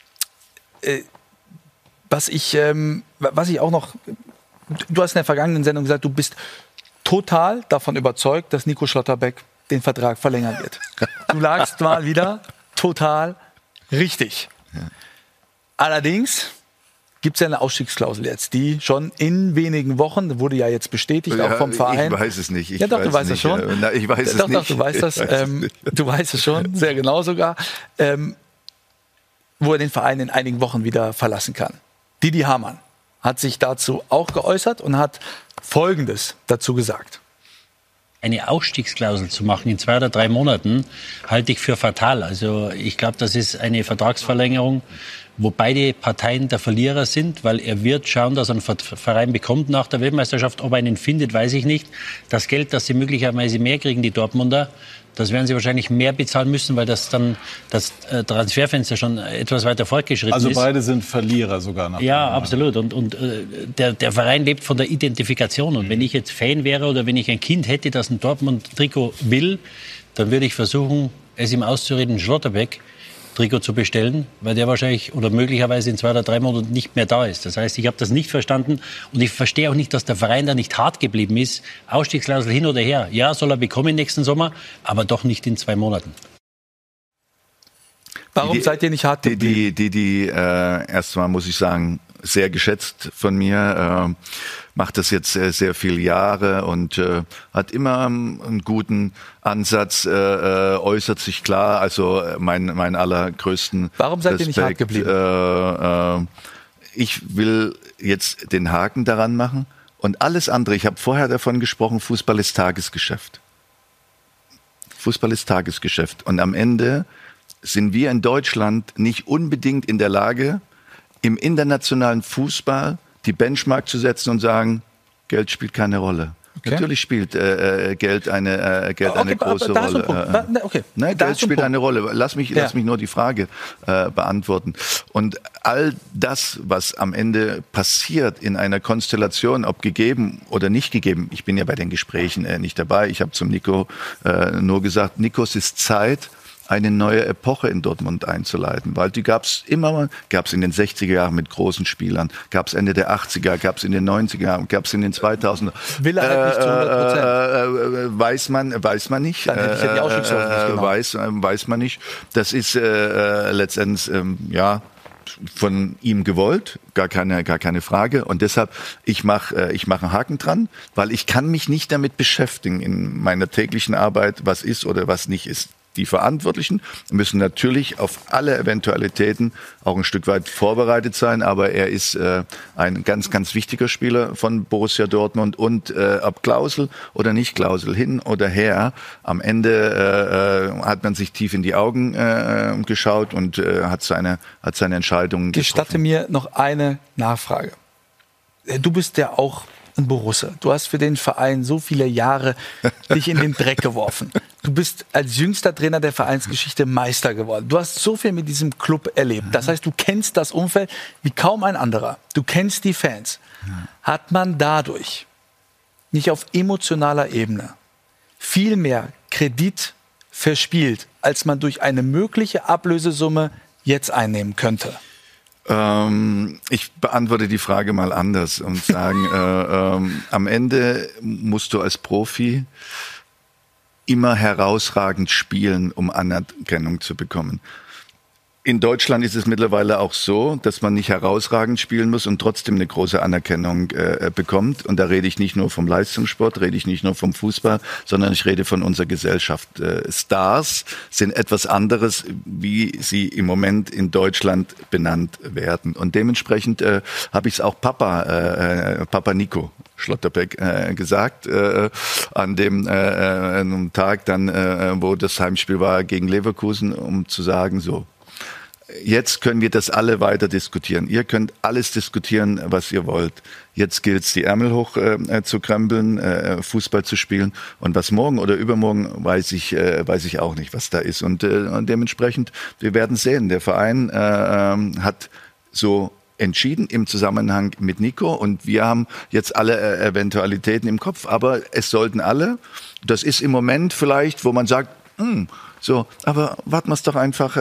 Was ich auch noch... Du hast in der vergangenen Sendung gesagt, du bist total davon überzeugt, dass Nico Schlotterbeck den Vertrag verlängern wird. Du lagst mal wieder total richtig. Ja. Allerdings gibt es ja eine Ausstiegsklausel jetzt, die schon in wenigen Wochen, wurde ja jetzt bestätigt, auch vom Verein. Ich weiß es nicht. Ja doch, du weißt es schon. Ich weiß es nicht. Doch, du weißt das. Du weißt es schon, sehr genau sogar. Wo er den Verein in einigen Wochen wieder verlassen kann. Didi Hamann hat sich dazu auch geäußert und hat Folgendes dazu gesagt. Eine Ausstiegsklausel zu machen in 2 oder 3 Monaten halte ich für fatal. Also ich glaube, das ist eine Vertragsverlängerung, wo beide Parteien der Verlierer sind, weil er wird schauen, dass er einen Verein bekommt nach der Weltmeisterschaft. Ob er einen findet, weiß ich nicht. Das Geld, das sie möglicherweise mehr kriegen, die Dortmunder, das werden sie wahrscheinlich mehr bezahlen müssen, weil das Transferfenster schon etwas weiter fortgeschritten ist. Also beide sind Verlierer sogar nach. Ja, absolut. Und der Verein lebt von der Identifikation. Und wenn ich jetzt Fan wäre oder wenn ich ein Kind hätte, das ein Dortmund-Trikot will, dann würde ich versuchen, es ihm auszureden, Schlotterbeck Trikot zu bestellen, weil der wahrscheinlich oder möglicherweise in 2 oder 3 Monaten nicht mehr da ist. Das heißt, ich habe das nicht verstanden und ich verstehe auch nicht, dass der Verein da nicht hart geblieben ist. Ausstiegsklausel hin oder her. Ja, soll er bekommen nächsten Sommer, aber doch nicht in 2 Monaten. Warum seid ihr nicht hart geblieben? Erstmal muss ich sagen, sehr geschätzt von mir, macht das jetzt sehr viele Jahre und hat immer einen guten Ansatz, äußert sich klar, also mein allergrößten Warum seid ihr nicht hart Respekt. geblieben? Ich will jetzt den Haken daran machen und alles andere, ich habe vorher davon gesprochen, Fußball ist Tagesgeschäft. Fußball ist Tagesgeschäft und am Ende sind wir in Deutschland nicht unbedingt in der Lage, im internationalen Fußball die Benchmark zu setzen und sagen, Geld spielt keine Rolle. Okay. Natürlich spielt Geld eine große Rolle. Geld spielt eine Rolle. Lass mich nur die Frage beantworten. Und all das, was am Ende passiert in einer Konstellation, ob gegeben oder nicht gegeben, ich bin ja bei den Gesprächen nicht dabei. Ich habe zum Nico nur gesagt, Nico, es ist Zeit, eine neue Epoche in Dortmund einzuleiten, weil die gab's in den 60er Jahren mit großen Spielern, gab's Ende der 80er, gab's in den 90er Jahren, gab's in den 2000er. Will er halt nicht zu 100%? Weiß man nicht. Dann hätte ich ja die Ausstiegsklausel nicht genommen. Weiß man nicht. Das ist letztendlich von ihm gewollt, gar keine Frage. Und deshalb, ich mache einen Haken dran, weil ich kann mich nicht damit beschäftigen in meiner täglichen Arbeit, was ist oder was nicht ist. Die Verantwortlichen müssen natürlich auf alle Eventualitäten auch ein Stück weit vorbereitet sein, aber er ist ein ganz, ganz wichtiger Spieler von Borussia Dortmund und ob Klausel oder nicht Klausel, hin oder her, am Ende hat man sich tief in die Augen geschaut und hat seine Entscheidungen getroffen. Gestatte mir noch eine Nachfrage. Du bist ja auch ein Borusse. Du hast für den Verein so viele Jahre dich in den Dreck geworfen. Du bist als jüngster Trainer der Vereinsgeschichte Meister geworden. Du hast so viel mit diesem Club erlebt. Das heißt, du kennst das Umfeld wie kaum ein anderer. Du kennst die Fans. Hat man dadurch nicht auf emotionaler Ebene viel mehr Kredit verspielt, als man durch eine mögliche Ablösesumme jetzt einnehmen könnte? Ich beantworte die Frage mal anders und sagen, am Ende musst du als Profi immer herausragend spielen, um Anerkennung zu bekommen. In Deutschland ist es mittlerweile auch so, dass man nicht herausragend spielen muss und trotzdem eine große Anerkennung bekommt. Und da rede ich nicht nur vom Leistungssport, rede ich nicht nur vom Fußball, sondern ich rede von unserer Gesellschaft. Stars sind etwas anderes, wie sie im Moment in Deutschland benannt werden. Und dementsprechend habe ich es auch Papa Nico Schlotterbeck gesagt, an dem Tag dann, wo das Heimspiel war gegen Leverkusen, um zu sagen, so, jetzt können wir das alle weiter diskutieren. Ihr könnt alles diskutieren, was ihr wollt. Jetzt gilt es, die Ärmel hoch zu krempeln, Fußball zu spielen. Und was morgen oder übermorgen, weiß ich auch nicht, was da ist. Und dementsprechend, wir werden sehen. Der Verein hat so entschieden im Zusammenhang mit Nico. Und wir haben jetzt alle Eventualitäten im Kopf. Aber es sollten alle, das ist im Moment vielleicht, wo man sagt, so, aber warten wir es doch einfach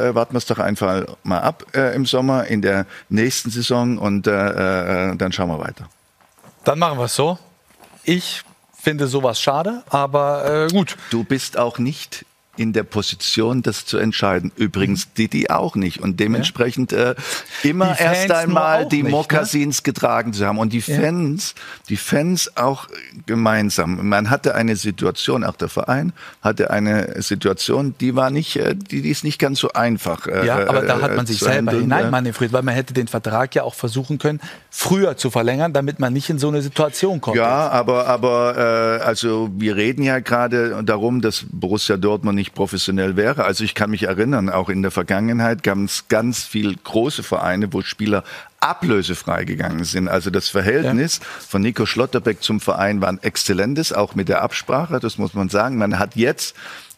mal ab im Sommer, in der nächsten Saison und dann schauen wir weiter. Dann machen wir es so. Ich finde sowas schade, aber gut. Du bist auch nicht in der Position, das zu entscheiden. Übrigens Didi auch nicht. Und dementsprechend immer erst einmal die Mokassins getragen zu haben. Und die Fans auch gemeinsam. Man hatte eine Situation, auch der Verein hatte eine Situation, die ist nicht ganz so einfach. Aber da hat man sich selber hineinmanövriert, weil man hätte den Vertrag ja auch versuchen können, früher zu verlängern, damit man nicht in so eine Situation kommt. Ja, aber also wir reden ja gerade darum, dass Borussia Dortmund nicht professionell wäre. Also ich kann mich erinnern, auch in der Vergangenheit gab es ganz viele große Vereine, wo Spieler ablösefrei gegangen sind. Also das Verhältnis von Nico Schlotterbeck zum Verein war ein exzellentes, auch mit der Absprache, das muss man sagen. Man hat jetzt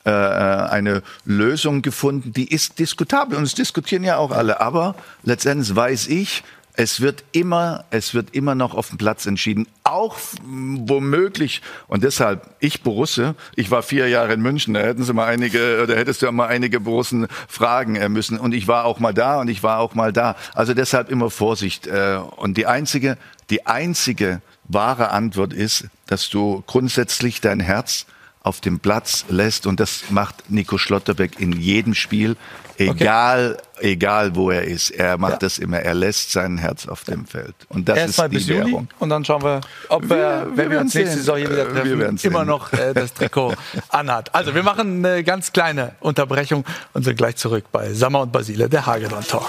eine Lösung gefunden, die ist diskutabel und es diskutieren ja auch alle. Aber letztendlich weiß ich, es wird immer noch auf dem Platz entschieden, auch womöglich. Und deshalb, ich Borusse, ich war 4 Jahre in München, da hättest du ja mal einige Borussen fragen müssen. Und ich war auch mal da und ich war auch mal da. Also deshalb immer Vorsicht. Und die einzige wahre Antwort ist, dass du grundsätzlich dein Herz auf dem Platz lässt. Und das macht Nico Schlotterbeck in jedem Spiel, egal wo er ist. Er macht das immer. Er lässt sein Herz auf dem Feld. Und das ist die Währung. Und dann schauen wir, ob wenn wir uns nächste Saison hier wieder treffen, immer noch das Trikot anhat. Also wir machen eine ganz kleine Unterbrechung und sind gleich zurück bei Sammer und Basile, der Hagedorn Talk.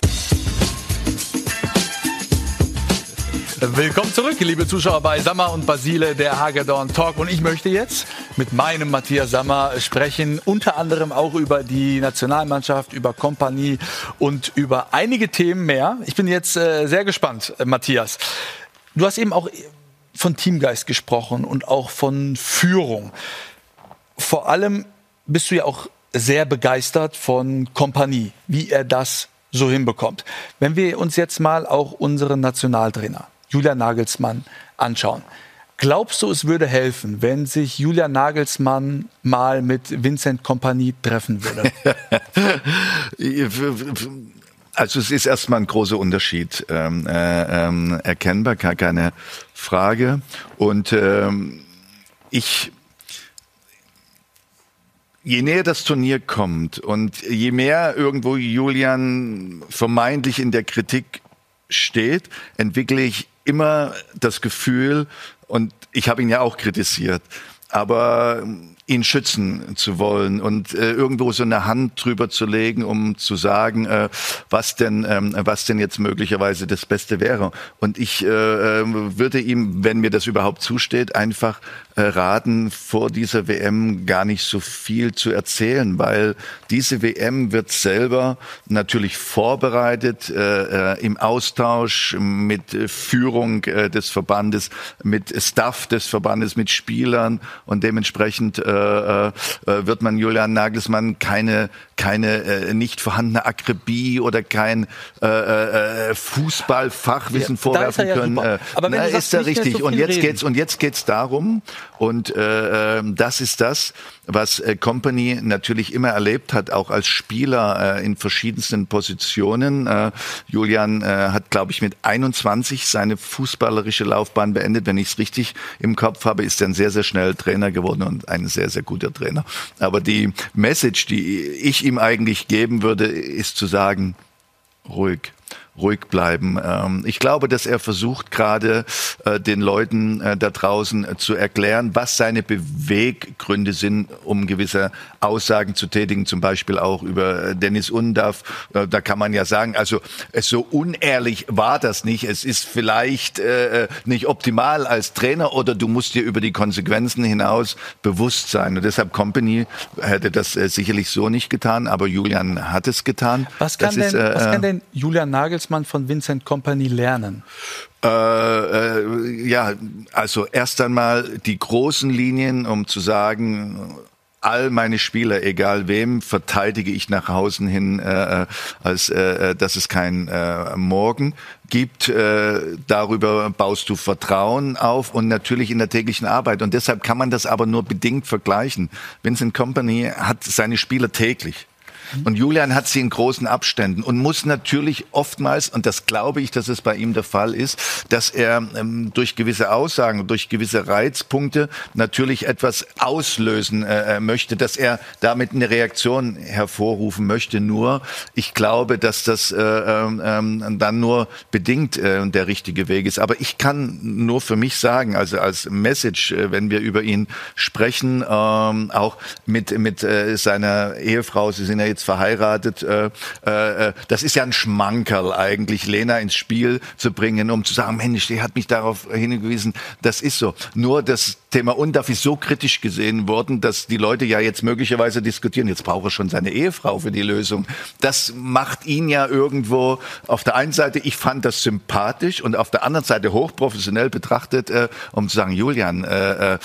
Willkommen zurück, liebe Zuschauer, bei Sammer und Basile, der Hagedorn Talk. Und ich möchte jetzt mit meinem Matthias Sammer sprechen, unter anderem auch über die Nationalmannschaft, über Kompanie und über einige Themen mehr. Ich bin jetzt sehr gespannt, Matthias. Du hast eben auch von Teamgeist gesprochen und auch von Führung. Vor allem bist du ja auch sehr begeistert von Kompanie, wie er das so hinbekommt. Wenn wir uns jetzt mal auch unseren Nationaltrainer Julian Nagelsmann anschauen. Glaubst du, es würde helfen, wenn sich Julian Nagelsmann mal mit Vincent Kompany treffen würde? Also es ist erstmal ein großer Unterschied erkennbar, keine Frage. Und je näher das Turnier kommt und je mehr irgendwo Julian vermeintlich in der Kritik steht, entwickle ich immer das Gefühl, und ich habe ihn ja auch kritisiert, aber ihn schützen zu wollen und irgendwo so eine Hand drüber zu legen, um zu sagen, was denn jetzt möglicherweise das Beste wäre. Und ich würde ihm, wenn mir das überhaupt zusteht, einfach raten, vor dieser WM gar nicht so viel zu erzählen, weil diese WM wird selber natürlich vorbereitet im Austausch mit Führung des Verbandes, mit Staff des Verbandes, mit Spielern, und dementsprechend wird man Julian Nagelsmann keine nicht vorhandene Akribie oder kein Fußballfachwissen vorwerfen können. Aber wenn ist er richtig. So und jetzt geht's darum, und das ist das, was Kompany natürlich immer erlebt hat, auch als Spieler in verschiedensten Positionen. Julian hat, glaube ich, mit 21 seine fußballerische Laufbahn beendet. Wenn ich es richtig im Kopf habe, ist er ein sehr, sehr schnell Trainer geworden und ein sehr, sehr guter Trainer. Aber die Message, die ich ihm eigentlich geben würde, ist zu sagen, ruhig bleiben. Ich glaube, dass er versucht gerade den Leuten da draußen zu erklären, was seine Beweggründe sind, um gewisse Aussagen zu tätigen, zum Beispiel auch über Dennis Undav. Da kann man ja sagen, also so unehrlich war das nicht. Es ist vielleicht nicht optimal als Trainer, oder du musst dir über die Konsequenzen hinaus bewusst sein. Und deshalb Kompany hätte das sicherlich so nicht getan, aber Julian hat es getan. Was kann denn Julian Nagelsmann von Vincent Kompany lernen? Ja, also erst einmal die großen Linien, um zu sagen, all meine Spieler, egal wem, verteidige ich nach außen hin, als dass es kein Morgen gibt. Darüber baust du Vertrauen auf und natürlich in der täglichen Arbeit. Und deshalb kann man das aber nur bedingt vergleichen. Vincent Kompany hat seine Spieler täglich. Und Julian hat sie in großen Abständen und muss natürlich oftmals, und das glaube ich, dass es bei ihm der Fall ist, dass er durch gewisse Aussagen, durch gewisse Reizpunkte natürlich etwas auslösen möchte, dass er damit eine Reaktion hervorrufen möchte. Nur, ich glaube, dass das dann nur bedingt der richtige Weg ist. Aber ich kann nur für mich sagen, also als Message, wenn wir über ihn sprechen, auch mit seiner Ehefrau, sie sind ja jetzt verheiratet, das ist ja ein Schmankerl eigentlich, Lena ins Spiel zu bringen, um zu sagen, Mensch, die hat mich darauf hingewiesen, das ist so. Nur das Thema Undav ist so kritisch gesehen worden, dass die Leute ja jetzt möglicherweise diskutieren, jetzt braucht er schon seine Ehefrau für die Lösung. Das macht ihn ja irgendwo auf der einen Seite, ich fand das sympathisch, und auf der anderen Seite hochprofessionell betrachtet, um zu sagen, Julian,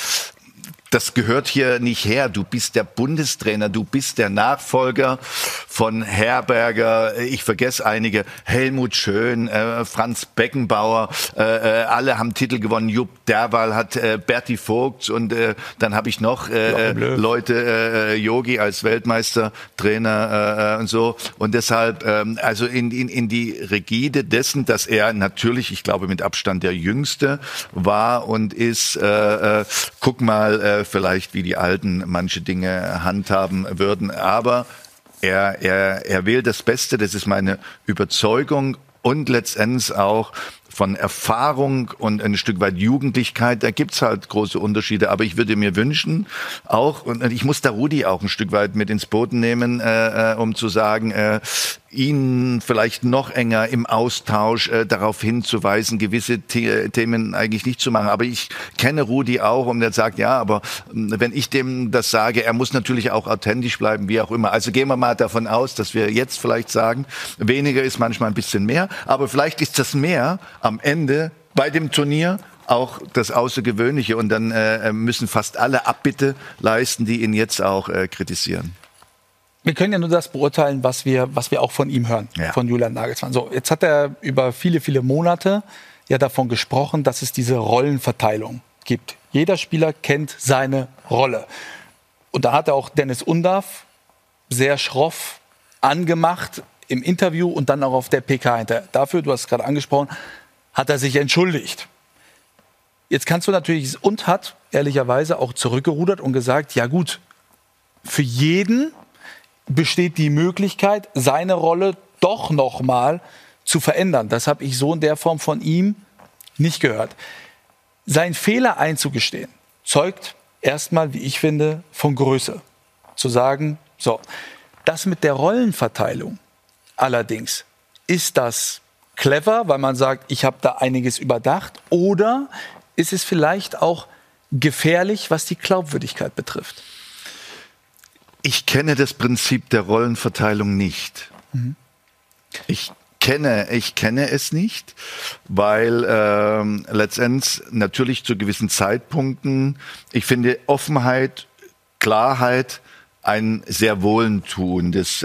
das gehört hier nicht her. Du bist der Bundestrainer, du bist der Nachfolger von Herberger, ich vergesse einige, Helmut Schön, Franz Beckenbauer, alle haben Titel gewonnen. Jupp Derwal hat Berti Vogts und dann habe ich noch Leute, Yogi als Weltmeistertrainer und so. Und deshalb, also in die Rigide dessen, dass er natürlich, ich glaube, mit Abstand der Jüngste war und ist, guck mal, vielleicht wie die Alten manche Dinge handhaben würden, aber er will das Beste, das ist meine Überzeugung und letztendlich auch von Erfahrung und ein Stück weit Jugendlichkeit, da gibt's halt große Unterschiede, aber ich würde mir wünschen, auch, und ich muss da Rudi auch ein Stück weit mit ins Boot nehmen, um zu sagen, ihn vielleicht noch enger im Austausch darauf hinzuweisen, gewisse Themen eigentlich nicht zu machen. Aber ich kenne Rudi auch und der sagt, ja, aber wenn ich dem das sage, er muss natürlich auch authentisch bleiben, wie auch immer. Also gehen wir mal davon aus, dass wir jetzt vielleicht sagen, weniger ist manchmal ein bisschen mehr, aber vielleicht ist das mehr am Ende bei dem Turnier auch das Außergewöhnliche und dann müssen fast alle Abbitte leisten, die ihn jetzt auch kritisieren. Wir können ja nur das beurteilen, was wir auch von ihm hören, von Julian Nagelsmann. So, jetzt hat er über viele, viele Monate ja davon gesprochen, dass es diese Rollenverteilung gibt. Jeder Spieler kennt seine Rolle. Und da hat er auch Dennis Undav sehr schroff angemacht im Interview und dann auch auf der PK hinterher. Dafür, du hast es gerade angesprochen, hat er sich entschuldigt. Jetzt kannst du natürlich, und hat ehrlicherweise auch zurückgerudert und gesagt, ja gut, für jeden besteht die Möglichkeit, seine Rolle doch noch mal zu verändern. Das habe ich so in der Form von ihm nicht gehört. Sein Fehler einzugestehen, zeugt erstmal, wie ich finde, von Größe. Zu sagen, so, das mit der Rollenverteilung allerdings, ist das clever, weil man sagt, ich habe da einiges überdacht, oder ist es vielleicht auch gefährlich, was die Glaubwürdigkeit betrifft? Ich kenne das Prinzip der Rollenverteilung nicht. Mhm. Ich kenne es nicht, weil letztendlich natürlich zu gewissen Zeitpunkten, ich finde Offenheit, Klarheit ein sehr wohltuendes,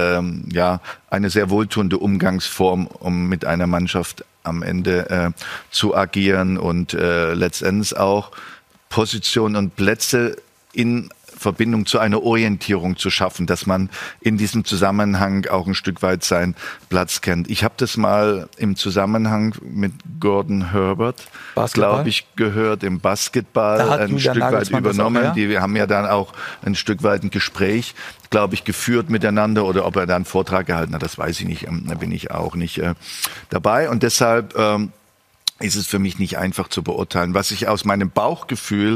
eine sehr wohltuende Umgangsform, um mit einer Mannschaft am Ende zu agieren und letztendlich auch Positionen und Plätze in Verbindung zu einer Orientierung zu schaffen, dass man in diesem Zusammenhang auch ein Stück weit seinen Platz kennt. Ich habe das mal im Zusammenhang mit Gordon Herbert, glaube ich, gehört, im Basketball ein Stück weit übernommen. Auch, ja? Die haben ja dann auch ein Stück weit ein Gespräch, glaube ich, geführt miteinander, oder ob er da einen Vortrag gehalten hat, das weiß ich nicht, da bin ich auch nicht dabei. Und deshalb ist es für mich nicht einfach zu beurteilen. Was ich aus meinem Bauchgefühl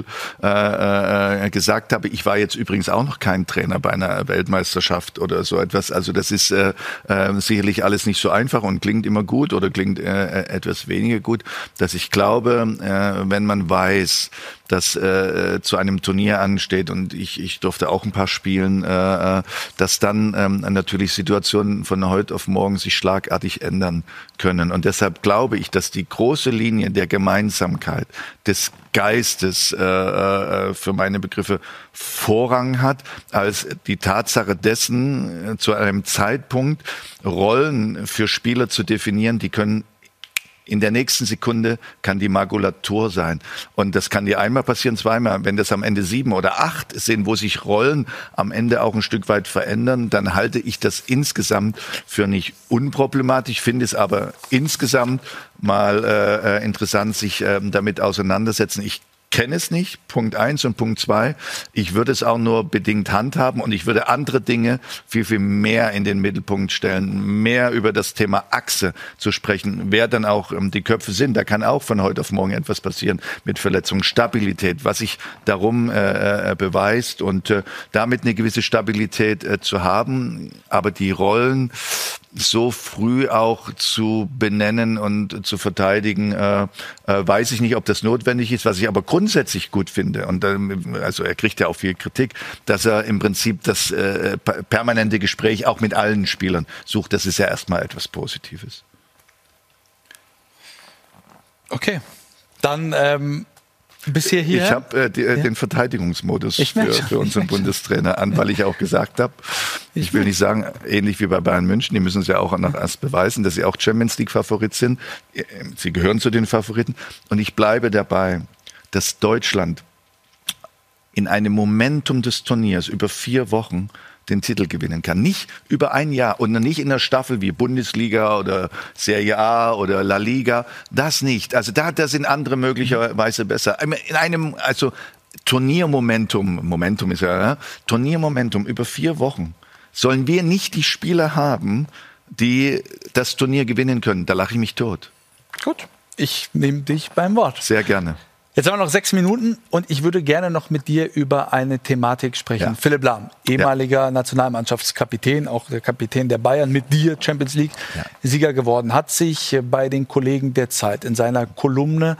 gesagt habe, ich war jetzt übrigens auch noch kein Trainer bei einer Weltmeisterschaft oder so etwas. Also das ist sicherlich alles nicht so einfach und klingt immer gut oder klingt etwas weniger gut, dass ich glaube, wenn man weiß, dass zu einem Turnier ansteht, und ich durfte auch ein paar spielen, dass dann natürlich Situationen von heute auf morgen sich schlagartig ändern können. Und deshalb glaube ich, dass die große Linie der Gemeinsamkeit, des Geistes für meine Begriffe Vorrang hat, als die Tatsache dessen, zu einem Zeitpunkt Rollen für Spieler zu definieren, die können in der nächsten Sekunde kann die Makulatur sein. Und das kann dir einmal passieren, zweimal. Wenn das am Ende 7 oder 8 sind, wo sich Rollen am Ende auch ein Stück weit verändern, dann halte ich das insgesamt für nicht unproblematisch, finde es aber insgesamt mal interessant, sich damit auseinandersetzen. Ich kenne es nicht, Punkt 1 und Punkt 2. Ich würde es auch nur bedingt handhaben und ich würde andere Dinge viel, viel mehr in den Mittelpunkt stellen, mehr über das Thema Achse zu sprechen, wer dann auch die Köpfe sind. Da kann auch von heute auf morgen etwas passieren mit Verletzung. Stabilität, was sich darum beweist und damit eine gewisse Stabilität zu haben, aber die Rollen so früh auch zu benennen und zu verteidigen, weiß ich nicht, ob das notwendig ist. Was ich aber grundsätzlich gut finde, und also er kriegt ja auch viel Kritik, dass er im Prinzip das permanente Gespräch auch mit allen Spielern sucht. Das ist ja erstmal etwas Positives. Okay, dann Bis hierher? Ich habe den Verteidigungsmodus für unseren Bundestrainer an, weil ich auch gesagt habe, ich will nicht sagen, ähnlich wie bei Bayern München, die müssen es ja auch noch erst beweisen, dass sie auch Champions-League-Favorit sind. Sie gehören zu den Favoriten. Und ich bleibe dabei, dass Deutschland in einem Momentum des Turniers über 4 Wochen den Titel gewinnen kann. Nicht über ein Jahr und nicht in der Staffel wie Bundesliga oder Serie A oder La Liga. Das nicht. Also da sind andere möglicherweise besser. In einem, also Turniermomentum ist ja, Turniermomentum über 4 Wochen. Sollen wir nicht die Spieler haben, die das Turnier gewinnen können? Da lache ich mich tot. Gut, ich nehme dich beim Wort. Sehr gerne. Jetzt haben wir noch 6 Minuten und ich würde gerne noch mit dir über eine Thematik sprechen. Ja. Philipp Lahm, ehemaliger Nationalmannschaftskapitän, auch der Kapitän der Bayern, mit dir Champions League Sieger geworden, hat sich bei den Kollegen der Zeit in seiner Kolumne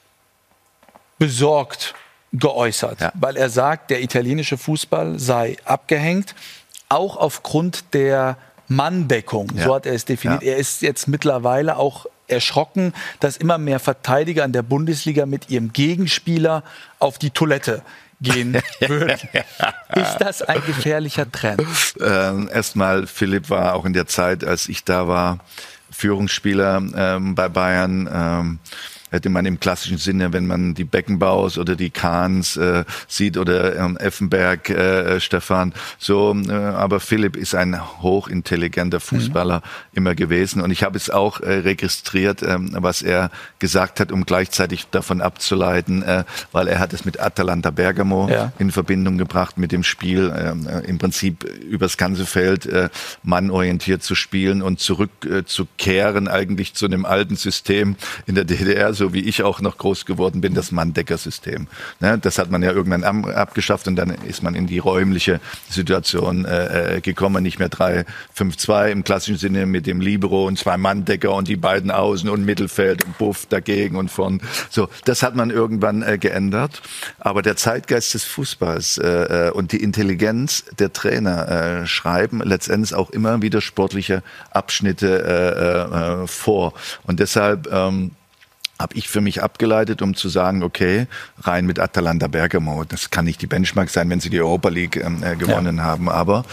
besorgt geäußert, weil er sagt, der italienische Fußball sei abgehängt, auch aufgrund der Manndeckung, so hat er es definiert. Er ist jetzt mittlerweile auch erschrocken, dass immer mehr Verteidiger in der Bundesliga mit ihrem Gegenspieler auf die Toilette gehen würden. Ist das ein gefährlicher Trend? Erstmal, Philipp war auch in der Zeit, als ich da war, Führungsspieler bei Bayern. Hätte man im klassischen Sinne, wenn man die Beckenbaus oder die Kahns sieht oder Effenberg, Stefan, so, aber Philipp ist ein hochintelligenter Fußballer immer gewesen und ich habe es auch registriert, was er gesagt hat, um gleichzeitig davon abzuleiten, weil er hat es mit Atalanta Bergamo in Verbindung gebracht, mit dem Spiel im Prinzip übers ganze Feld mannorientiert zu spielen und zurückzukehren eigentlich zu einem alten System in der DDR, so wie ich auch noch groß geworden bin, das Mann-Decker-System. Das hat man ja irgendwann abgeschafft und dann ist man in die räumliche Situation gekommen, nicht mehr 3-5-2 im klassischen Sinne mit dem Libero und 2 Mann-Decker und die beiden Außen und Mittelfeld und Buff dagegen und vorn. So, das hat man irgendwann geändert. Aber der Zeitgeist des Fußballs und die Intelligenz der Trainer schreiben letztendlich auch immer wieder sportliche Abschnitte vor. Und deshalb habe ich für mich abgeleitet, um zu sagen, okay, rein mit Atalanta Bergamo, das kann nicht die Benchmark sein, wenn sie die Europa League gewonnen haben, aber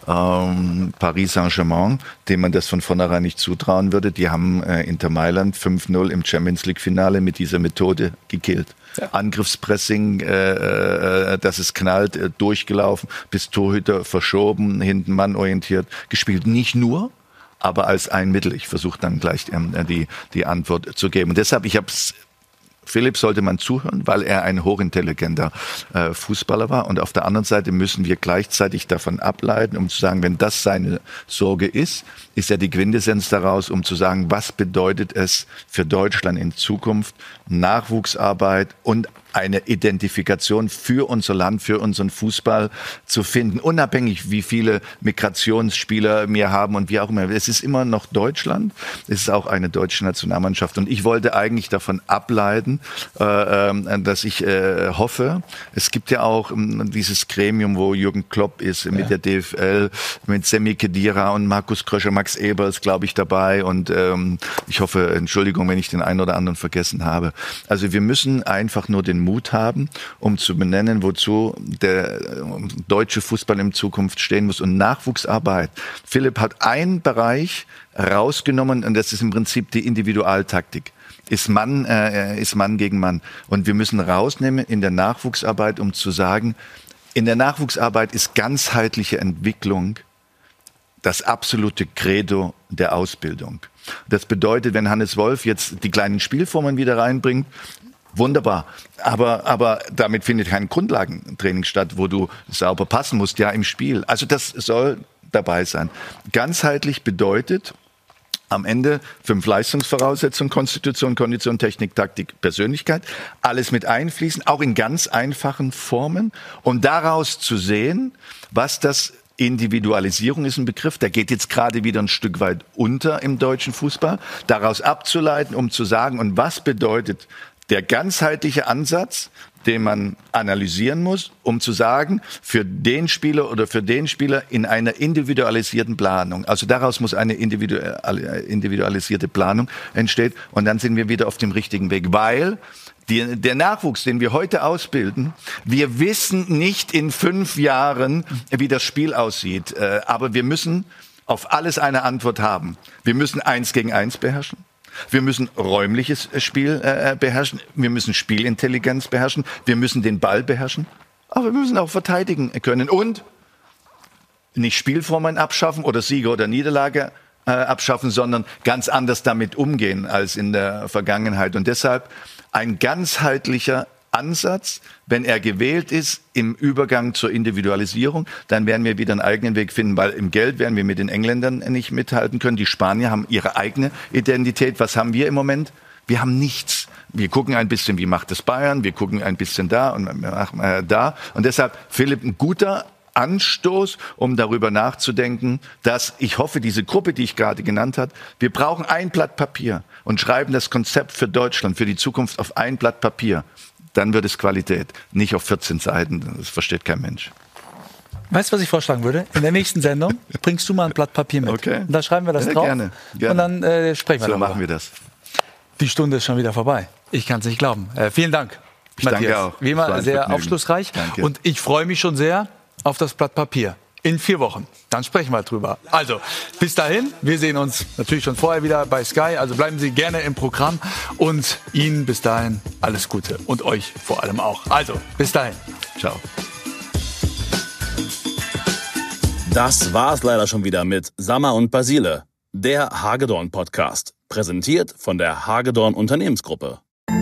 Paris Saint-Germain, dem man das von vornherein nicht zutrauen würde, die haben Inter Mailand 5-0 im Champions League Finale mit dieser Methode gekillt. Ja. Angriffspressing, dass es knallt, durchgelaufen, bis Torhüter verschoben, hinten Mann orientiert, gespielt. Nicht nur, aber als ein Mittel. Ich versuche dann gleich die Antwort zu geben. Und deshalb, Philipp sollte man zuhören, weil er ein hochintelligenter Fußballer war. Und auf der anderen Seite müssen wir gleichzeitig davon ableiten, um zu sagen, wenn das seine Sorge ist ja die Quintessenz daraus, um zu sagen, was bedeutet es für Deutschland in Zukunft, Nachwuchsarbeit und eine Identifikation für unser Land, für unseren Fußball zu finden, unabhängig wie viele Migrationsspieler wir haben und wie auch immer. Es ist immer noch Deutschland, es ist auch eine deutsche Nationalmannschaft und ich wollte eigentlich davon ableiten, dass ich hoffe, es gibt ja auch dieses Gremium, wo Jürgen Klopp ist, mit der DFL, mit Semi Khedira und Markus Kröscher, Max Eber ist, glaube ich, dabei und ich hoffe, Entschuldigung, wenn ich den einen oder anderen vergessen habe. Also wir müssen einfach nur den Mut haben, um zu benennen, wozu der deutsche Fußball in Zukunft stehen muss. Und Nachwuchsarbeit. Philipp hat einen Bereich rausgenommen und das ist im Prinzip die Individualtaktik. Ist Mann gegen Mann. Und wir müssen rausnehmen in der Nachwuchsarbeit, um zu sagen, in der Nachwuchsarbeit ist ganzheitliche Entwicklung das absolute Credo der Ausbildung. Das bedeutet, wenn Hannes Wolf jetzt die kleinen Spielformen wieder reinbringt, wunderbar. Aber damit findet kein Grundlagentraining statt, wo du sauber passen musst, ja, im Spiel. Also das soll dabei sein. Ganzheitlich bedeutet am Ende 5 Leistungsvoraussetzungen, Konstitution, Kondition, Technik, Taktik, Persönlichkeit. Alles mit einfließen, auch in ganz einfachen Formen. Um daraus zu sehen, was das Individualisierung ist ein Begriff, der geht jetzt gerade wieder ein Stück weit unter im deutschen Fußball. Daraus abzuleiten, um zu sagen, und was bedeutet der ganzheitliche Ansatz, den man analysieren muss, um zu sagen, für den Spieler oder für den Spieler in einer individualisierten Planung. Also daraus muss eine individualisierte Planung entstehen. Und dann sind wir wieder auf dem richtigen Weg, weil der Nachwuchs, den wir heute ausbilden, wir wissen nicht in 5 Jahren, wie das Spiel aussieht. Aber wir müssen auf alles eine Antwort haben. Wir müssen 1 gegen 1 beherrschen. Wir müssen räumliches Spiel beherrschen. Wir müssen Spielintelligenz beherrschen. Wir müssen den Ball beherrschen. Aber wir müssen auch verteidigen können. Und nicht Spielformen abschaffen oder Siege oder Niederlage abschaffen, sondern ganz anders damit umgehen als in der Vergangenheit. Und deshalb ein ganzheitlicher Ansatz, wenn er gewählt ist im Übergang zur Individualisierung, dann werden wir wieder einen eigenen Weg finden, weil im Geld werden wir mit den Engländern nicht mithalten können. Die Spanier haben ihre eigene Identität. Was haben wir im Moment? Wir haben nichts. Wir gucken ein bisschen, wie macht es Bayern, wir gucken ein bisschen da und da. Und deshalb, Philipp, ein guter Anstoß, um darüber nachzudenken, dass, ich hoffe, diese Gruppe, die ich gerade genannt habe, wir brauchen ein Blatt Papier und schreiben das Konzept für Deutschland, für die Zukunft auf ein Blatt Papier. Dann wird es Qualität, nicht auf 14 Seiten. Das versteht kein Mensch. Weißt du, was ich vorschlagen würde? In der nächsten Sendung bringst du mal ein Blatt Papier mit. Okay. Und da schreiben wir das drauf. Gerne. Und dann sprechen wir darüber. So machen wir das. Die Stunde ist schon wieder vorbei. Ich kann es nicht glauben. Vielen Dank, ich Matthias. Danke auch. Wie immer sehr aufschlussreich. Danke. Und ich freue mich schon sehr auf das Blatt Papier. In 4 Wochen. Dann sprechen wir drüber. Also, bis dahin. Wir sehen uns natürlich schon vorher wieder bei Sky. Also bleiben Sie gerne im Programm. Und Ihnen bis dahin alles Gute. Und euch vor allem auch. Also, bis dahin. Ciao. Das war's leider schon wieder mit Sammer und Basile, der Hagedorn-Podcast. Präsentiert von der Hagedorn Unternehmensgruppe.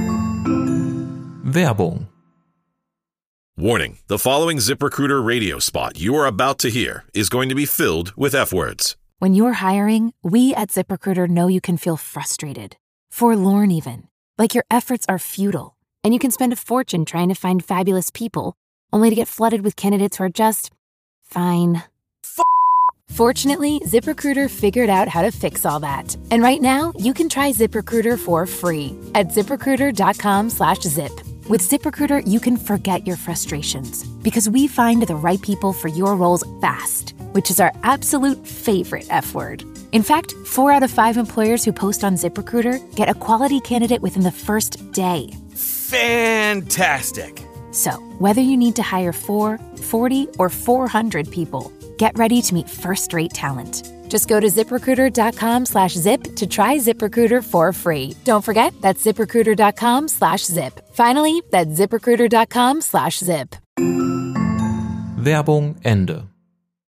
Werbung. Warning, the following ZipRecruiter radio spot you are about to hear is going to be filled with F-words. When you're hiring, we at ZipRecruiter know you can feel frustrated, forlorn even, like your efforts are futile, and you can spend a fortune trying to find fabulous people, only to get flooded with candidates who are just fine. Fortunately, ZipRecruiter figured out how to fix all that. And right now, you can try ZipRecruiter for free at ZipRecruiter.com/zip. With ZipRecruiter, you can forget your frustrations because we find the right people for your roles fast, which is our absolute favorite F word. In fact, 4 out of 5 employers who post on ZipRecruiter get a quality candidate within the first day. Fantastic. So, whether you need to hire 4, 40, or 400 people, get ready to meet first-rate talent. Just go to ZipRecruiter.com/zip to try ZipRecruiter for free. Don't forget, that's ZipRecruiter.com/zip. Finally, that's ZipRecruiter.com/zip. Werbung Ende.